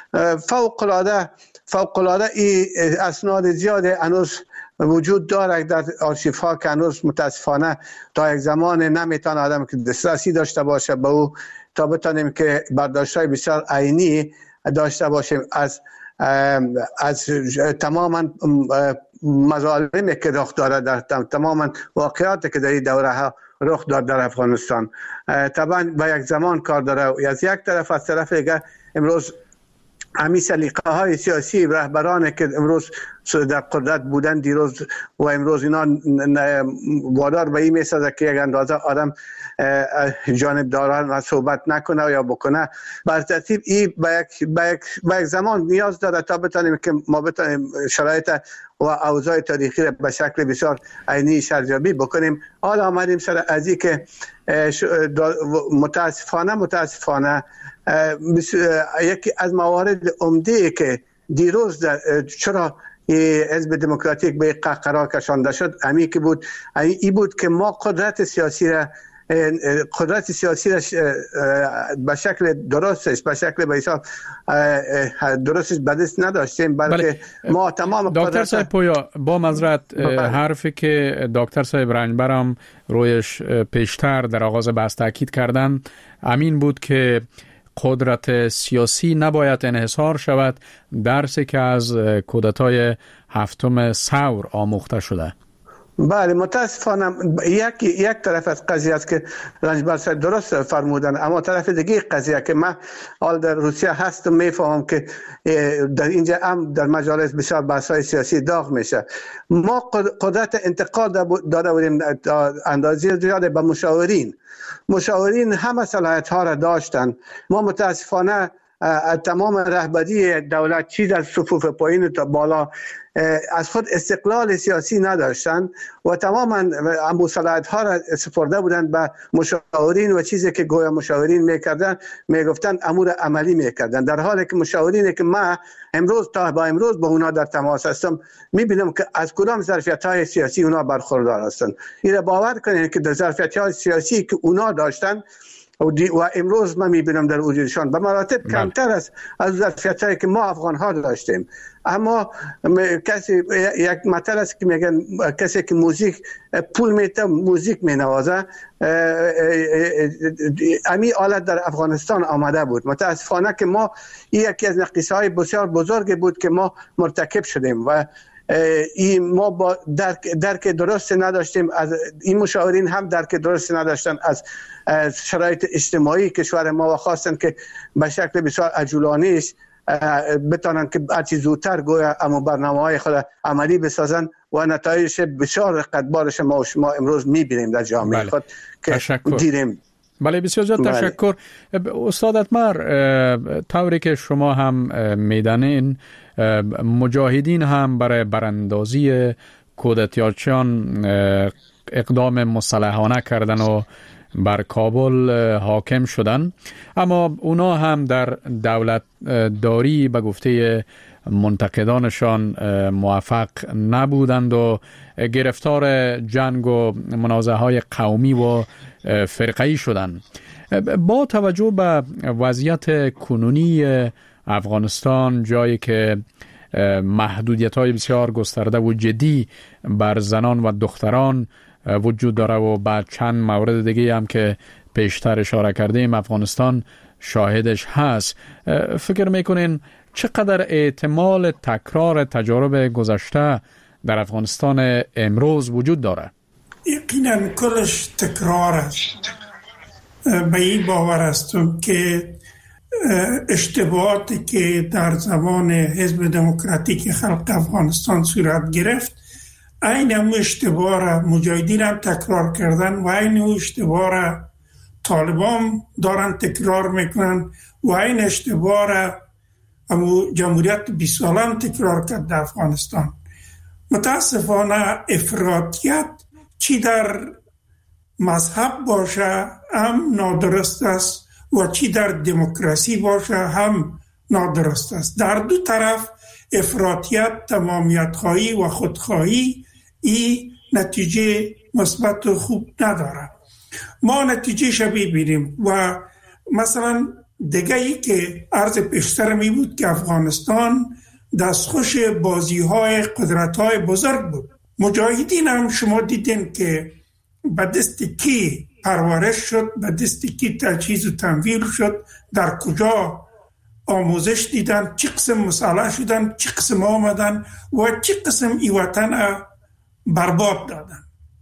فوق العاده این اسناد زیاد هنوز وجود داره در آرشیف ها که هنوز متاسفانه تا یک زمان نمیتونه آدم که دسترسی داشته باشه به او تا بتونیم که برداشت های بسیار عینی داشته باشیم از تماما مظالمی که رخ داره، در تماما واقعاتی که در این دوره ها رخ داد در افغانستان. طبعا به یک زمان کار داره. از یک طرف، از طرف دیگر امروز همین سلیقه های سیاسی رهبران که امروز در قدرت بودن دیروز و امروز اینا وادار به این میسازه که یک اندازه آدم جانبداران و صحبت نکنه یا بکنه. بر ترتیب این به یک زمان نیاز داره تا بتونیم که ما بتونیم شرایط و اوضاع تاریخی را به شکل بسیار عینی شرجابی بکنیم. حالا آمدیم سر از این که متاسفانه یکی از موارد عمده که دیروز چرا حزب دموکراتیک به قهقرا کشانده شد همین که بود، این بود که ما قدرت سیاسی را به شکل درستش، به شکل به حساب درستش به دست نداشتیم، بلکه ما تمام دکتر صاحب پویا با معذرت حرفی که دکتر صاحب رنجبرم رویش پیشتر در آغاز بحث تاکید کردن امین بود که قدرت سیاسی نباید انحصار شود، درسی که از کودتای هفتم ثور آموخته شده. بله متاسفانه یک طرف از قضیه است که رنجبر صاحب درست فرمودن، اما طرف دیگه قضیه که من حال در روسیه هستم میفهمم که در اینجا هم در مجالس بسیار بحث‌های سیاسی داغ میشه. ما قدرت انتقاد داده بودیم اندازه زیاده به مشاورین همه صلاحیت ها را داشتن. ما متاسفانه تمام رهبری دولت چی در صفوف پایین تا بالا از خود استقلال سیاسی نداشتند و تماما مصالحات ها را سپرده بودند به مشاورین و چیزی که گویا مشاورین میکردن میگفتن امور عملی میکردن، در حالی که مشاورینی که ما امروز تا با امروز با اونا در تماس هستم میبینم که از کدام ظرفیت های سیاسی اونا برخوردار هستند. این باور کنید که در ظرفیت های سیاسی که اونا داشتن و امروز ما میبینم در وجودشان به مراتب کمتر است از ظرفیت‌هایی که ما افغان ها داشتیم. اما کسی یک مطلب است که میگن کسی که موزیک پول میته موزیک مینوازه، امی آلت در افغانستان آمده بود. متاسفانه که ما یکی از نقیصه‌های بسیار بزرگی بود که ما مرتکب شدیم و ما با درک درست نداشتیم، از این مشاورین هم درک درست نداشتن از شرایط اجتماعی کشور ما و خواستن که به شکل بسیار عجولانیش بتونن که هرچی زودتر گویا اما برنامه‌های خود عملی بسازن و نتایج بسیار رقتبارش ما و شما امروز می‌بینیم در جامعه خود که دیدیم. بله بسیار زیاد تشکر. استاد اتمر، طوری که شما هم میدانین مجاهدین هم برای براندازی کودتاچیان اقدام مسلحانه کردن و بر کابل حاکم شدن، اما اونا هم در دولت داری به گفته منتقدانشان موفق نبودند و گرفتار جنگ و منازعه های قومی و فرقه‌ای شدند. با توجه به وضعیت کنونی افغانستان، جایی که محدودیت‌های بسیار گسترده و جدی بر زنان و دختران وجود داره و بعد چند مورد دیگه هم که پیشتر اشاره کردیم افغانستان شاهدش هست، فکر میکنین چقدر احتمال تکرار تجارب گذشته در افغانستان امروز وجود داره؟ یقینا کلش تکرار است. به این باور هستم که اشتباهاتی که در زمان حزب دموکراتیک خلق افغانستان صورت گرفت، این هم اشتباه را مجاهدین هم تکرار کردن و این اشتباه را طالبان دارن تکرار میکنن و این اشتباه را جمهوریت 20 ساله هم تکرار کرد در افغانستان. متاسفانه افراطیت چی در مذهب باشه هم نادرست است و چی در دموکراسی باشه هم نادرست است. در دو طرف افراطیت، تمامیت خواهی و خودخواهی این نتیجه مثبت و خوب نداره. ما نتیجه شبیه بینیم و مثلا دیگه ای که عرض پیشتر می بود که افغانستان دستخوش بازی های قدرت های بزرگ بود. مجاهدین هم شما دیدین که به دست کی پرورش شد، به دست کی تجهیز و تمویل شد، در کجا آموزش دیدن، چه قسم مسلح شدن، چه قسم آمدن و چه قسم ای وطن برباد دادن.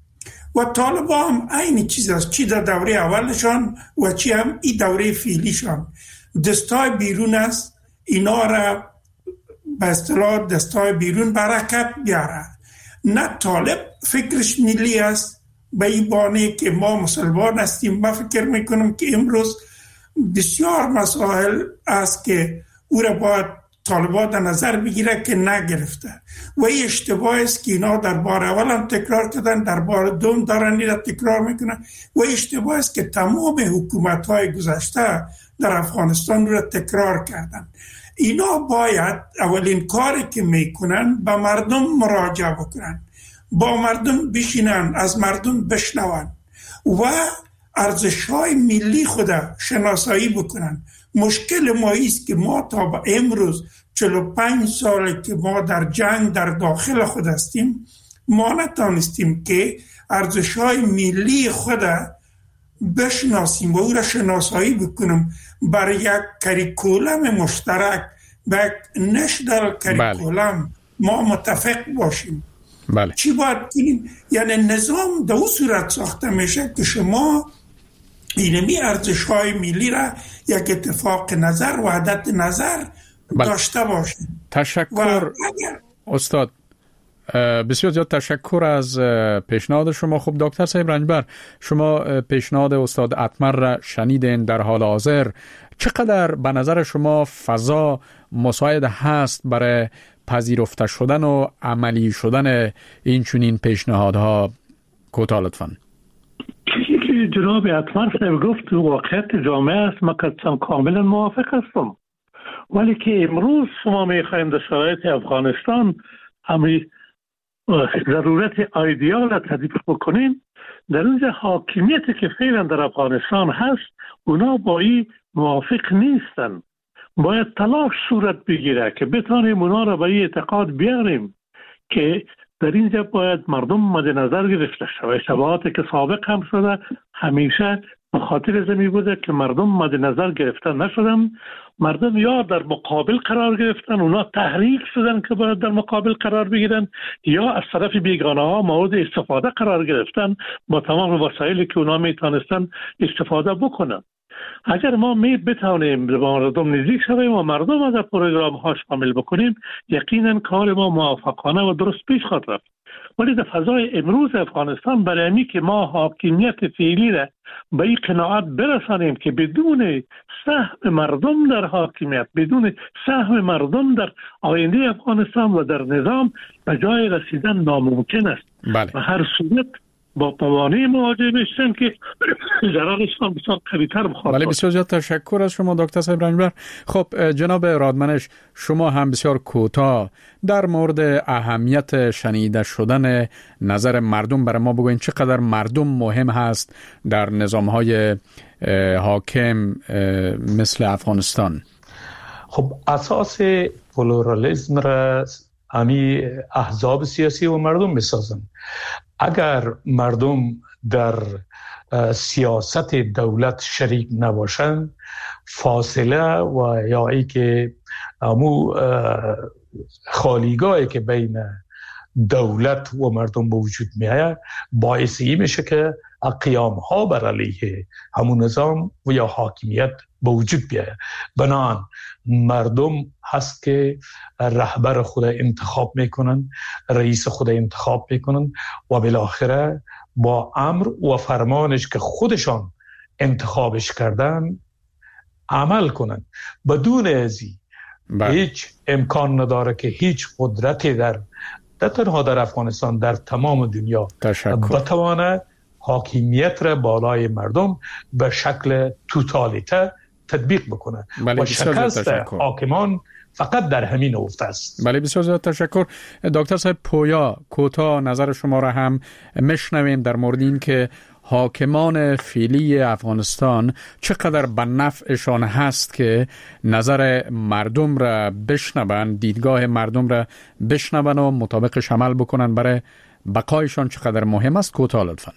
و طالبان هم این چیز است، چی در دوره اولشان و چی هم این دوره فعلیشان. دستای بیرون است، اینا را به اصطلاح دستای بیرون برکت بیاره. نه طالب فکرش ملی است، به این بانه که ما مسلمان هستیم. من فکر میکنم که امروز بسیار مسائل است که او را باید طالبان در نظر بگیره که نگرفته و این اشتباه است که اینا در بار اول هم تکرار کردن، در بار دوم دارن این را تکرار میکنن و اشتباه است که تمام حکومت‌های گذشته در افغانستان را تکرار کردن. اینا باید اولین کاری که میکنن به مردم مراجعه بکنن، با مردم بشینن، از مردم بشنون و ارزش‌های ملی خود شناسایی بکنن. مشکل ما است که ما تا به امروز 45 سال که ما در جنگ در داخل خود هستیم، ما نتانستیم که ارزش‌های ملی خود بشناسیم و او را شناسایی بکنیم برای یک کریکولم مشترک، به یک نشنال کریکولم ما متفق باشیم. بله. چی باید کنیم؟ یعنی نظام در اون صورت ساخته میشه که شما اینمی ارزش‌های ملی را یک اتفاق نظر و وحدت نظر داشته باشید. تشکر استاد. بسیار زیاد تشکر از پیشنهاد شما. خب دکتر صاحب رنجبر، شما پیشنهاد استاد اتمر را شنیدین. در حال حاضر چقدر به نظر شما فضا مساعد هست برای پذیرفته شدن و عملی شدن این چنین پیشنهادها؟ کوتاه لطفاً. جناب اتمر صاحب گفت واقعیت جامعه است، من کاملا موافق هستم، ولی که امروز شما میخوایم در شرایط افغانستان همین ضرورت ایدئال را تطبیق بکنین. در اونجا حاکمیتی که فعلا در افغانستان هست اونا با این موافق نیستن. باید تلاش صورت بگیره که بتانیم اونا را به این اعتقاد بیاریم که در اینجا باید مردم مد نظر گرفته شود. اشتباهاتی که سابق هم شده همیشه به خاطر زمین بوده که مردم مد نظر گرفته نشدن. مردم یا در مقابل قرار گرفتن، اونا تحریک شدن که باید در مقابل قرار بگیرن، یا از طرف بیگانه ها مورد استفاده قرار گرفتن با تمام وسایلی که اونا میتونستن استفاده بکنن. اگر ما بتوانیم به مردم نزدیک شویم و مردم از پروگرام ها شامل بکنیم، یقینا کار ما موفقانه و درست پیش خواهد رفت. ولی در فضای امروز افغانستان برای همین که ما حاکمیت فعلی را به این قناعت برسانیم که بدون سهم مردم در حاکمیت، بدون سهم مردم در آینده افغانستان و در نظام به جای رسیدن ناممکن است. بله. و هر صورت با موانع مواجه بشن که ضررشان بسیار قوی‌تر بخواهد. بله، بسیار زیاد تشکر از شما دکتر صاحب رنجبر. خب جناب رادمنش، شما هم بسیار کوتاه در مورد اهمیت شنیده شدن نظر مردم برای ما بگوین. چقدر مردم مهم هست در نظام‌های حاکم مثل افغانستان؟ خب اساس پلورالیسم را امی احزاب سیاسی و مردم میسازن. اگر مردم در سیاست دولت شریک نباشند، فاصله و یا ای که امو خالیگاهی که بین دولت و مردم به وجود میاد باعثی میشه که قیام ها بر علیه همون نظام و یا حاکمیت به وجود بیاید. بنابراین مردم هست که رهبر خود انتخاب میکنن، رئیس خود انتخاب میکنن و بالاخره با امر و فرمانش که خودشان انتخابش کردن عمل کنن. بدون ازی هیچ امکان نداره که هیچ قدرتی در تنها در افغانستان، در تمام دنیا بتوانه حاکمیت را بالای مردم به شکل توتالیته تطبیق بکنه. و شکست حاکمان فقط در همین نقطه است. بله، بسیار زیاد تشکر. دکتر صاحب پویا، کوتاه نظر شما را هم میشنویم در مورد این که حاکمان فعلی افغانستان چقدر به نفعشان هست که نظر مردم را بشنون، دیدگاه مردم را بشنون و مطابقش عمل بکنن. برای بقایشان چقدر مهم است؟ کوتاه لطفاً.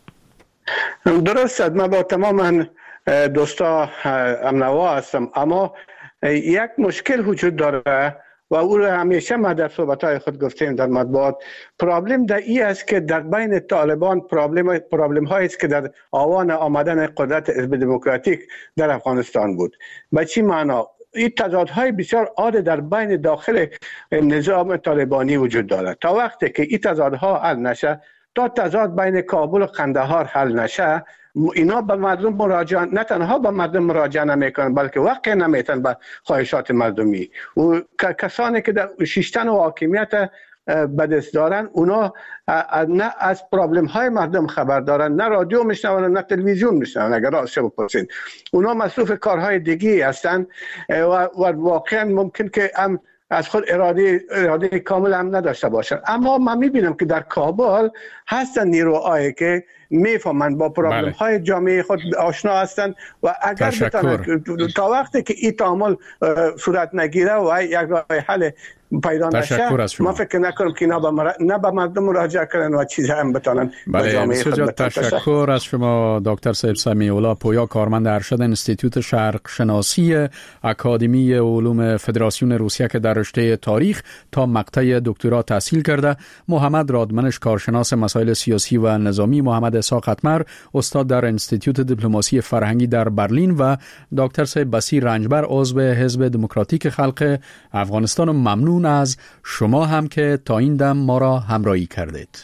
درست است. من با تمام دوستا امنوا هستم، اما یک مشکل وجود داره و او را همیشه ما در صحبت‌های خود گفتیم در مطبوعات. پرابلم در این است که در بین طالبان پرابلم هایی است که در آوان آمدن قدرت حزب دموکراتیک در افغانستان بود. به چی معنا؟ این تضادهای بسیار عاده در بین داخل نظام طالبانی وجود دارد. تا وقتی که این تضادها حل نشه، تا تضاد بین کابل و قندهار حل نشه، اینا به مردم مراجعه، نه تنها به مردم مراجعه نمیکنن بلکه واقع نمیتن به خواهشات مردمی. و کسانی که در شیشتن و حاکمیت به دست دارن، اونا نه از پرابلم های مردم خبر دارن، نه رادیو میشنون نه تلویزیون میشنون. اگر راست بپرسین، اونا مصروف کارهای دیگه هستن و واقعا ممکن که هم از خود اراده کامل هم نداشته باشن. اما من میبینم که در کابل هستن نیروهایی که میفهمن با پرابلم های جامعه خود آشنا هستند و اگر بتونن تا وقتی که این تعامل صورت نگیره و یک راه حل پیدا نشه، ما فکر نکنم که نه به مردم مراجعه کنن و چیزی هم بتونن به جامعه خود بتونن. تشکر از شما دکتر صاحب سمیع الله پویا، کارمند ارشد انستیتوت شرق شناسی اکادمی علوم فدراسیون روسیه که در رشته تاریخ تا مقطع دکترا تحصیل کرده، محمد رادمنش کارشناس مسائل سیاسی و نظامی، محمد اسحاق اتمر استاد در انستیتوت دیپلماسی فرهنگی در برلین و دکتر صاحب بصیر رنجبر عضو حزب دموکراتیک خلق افغانستان. ممنون ممنون از شما هم که تا این دم ما را همراهی کردید.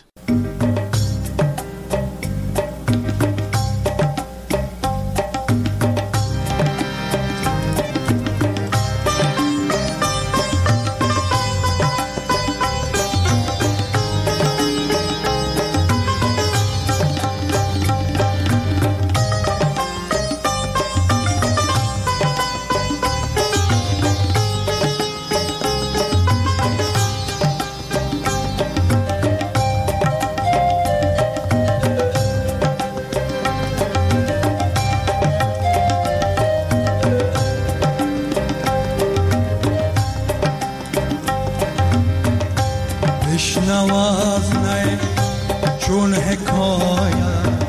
چون حکایت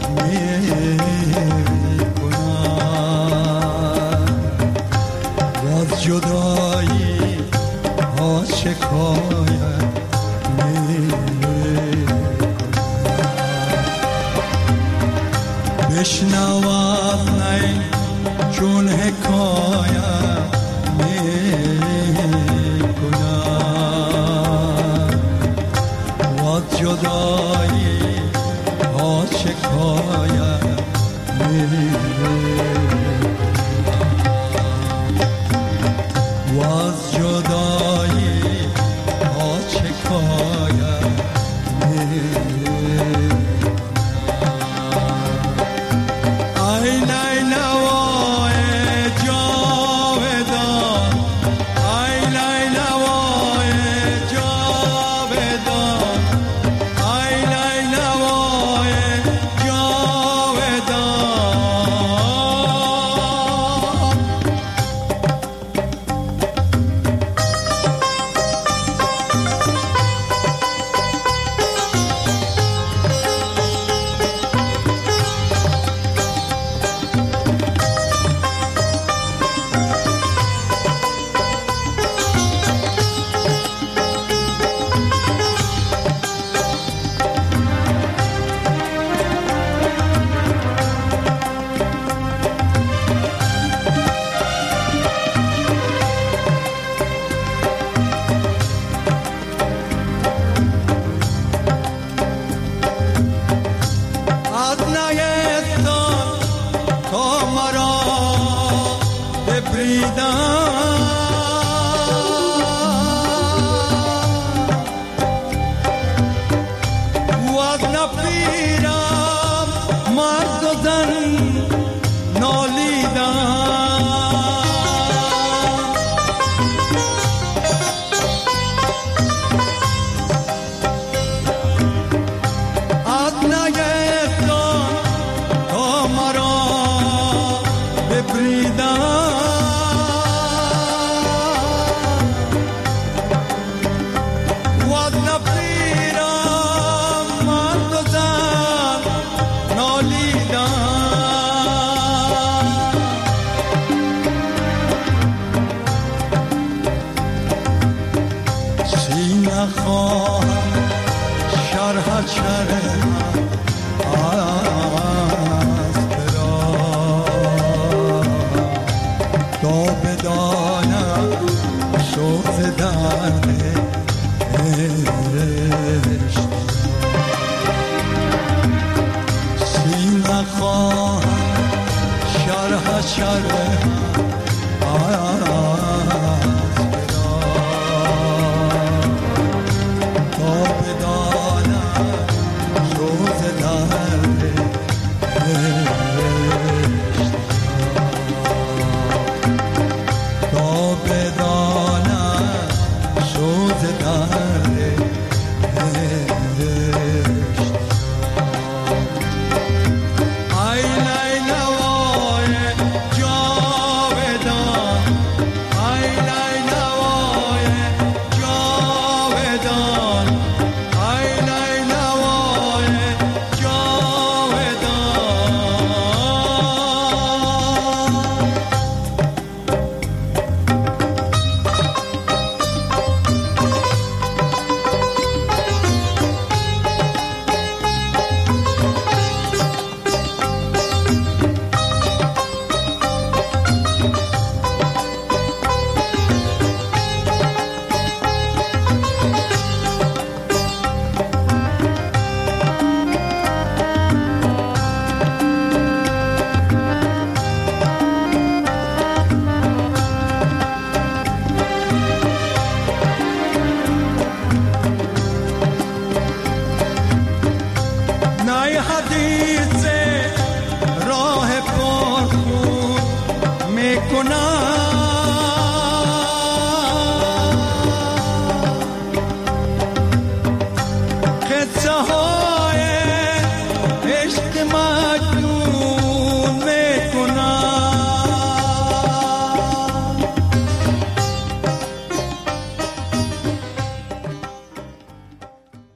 میکنم باز جدایی ها شکایت میکنم بشنواد نی چون حکایت میکنم باز جدایی ها شکایت واز جدایی ها شکایت ای لیلوای جاودان ای لیلوای جاودان ای لیلوای ای حدیث راه پرخون میکنم قصه ها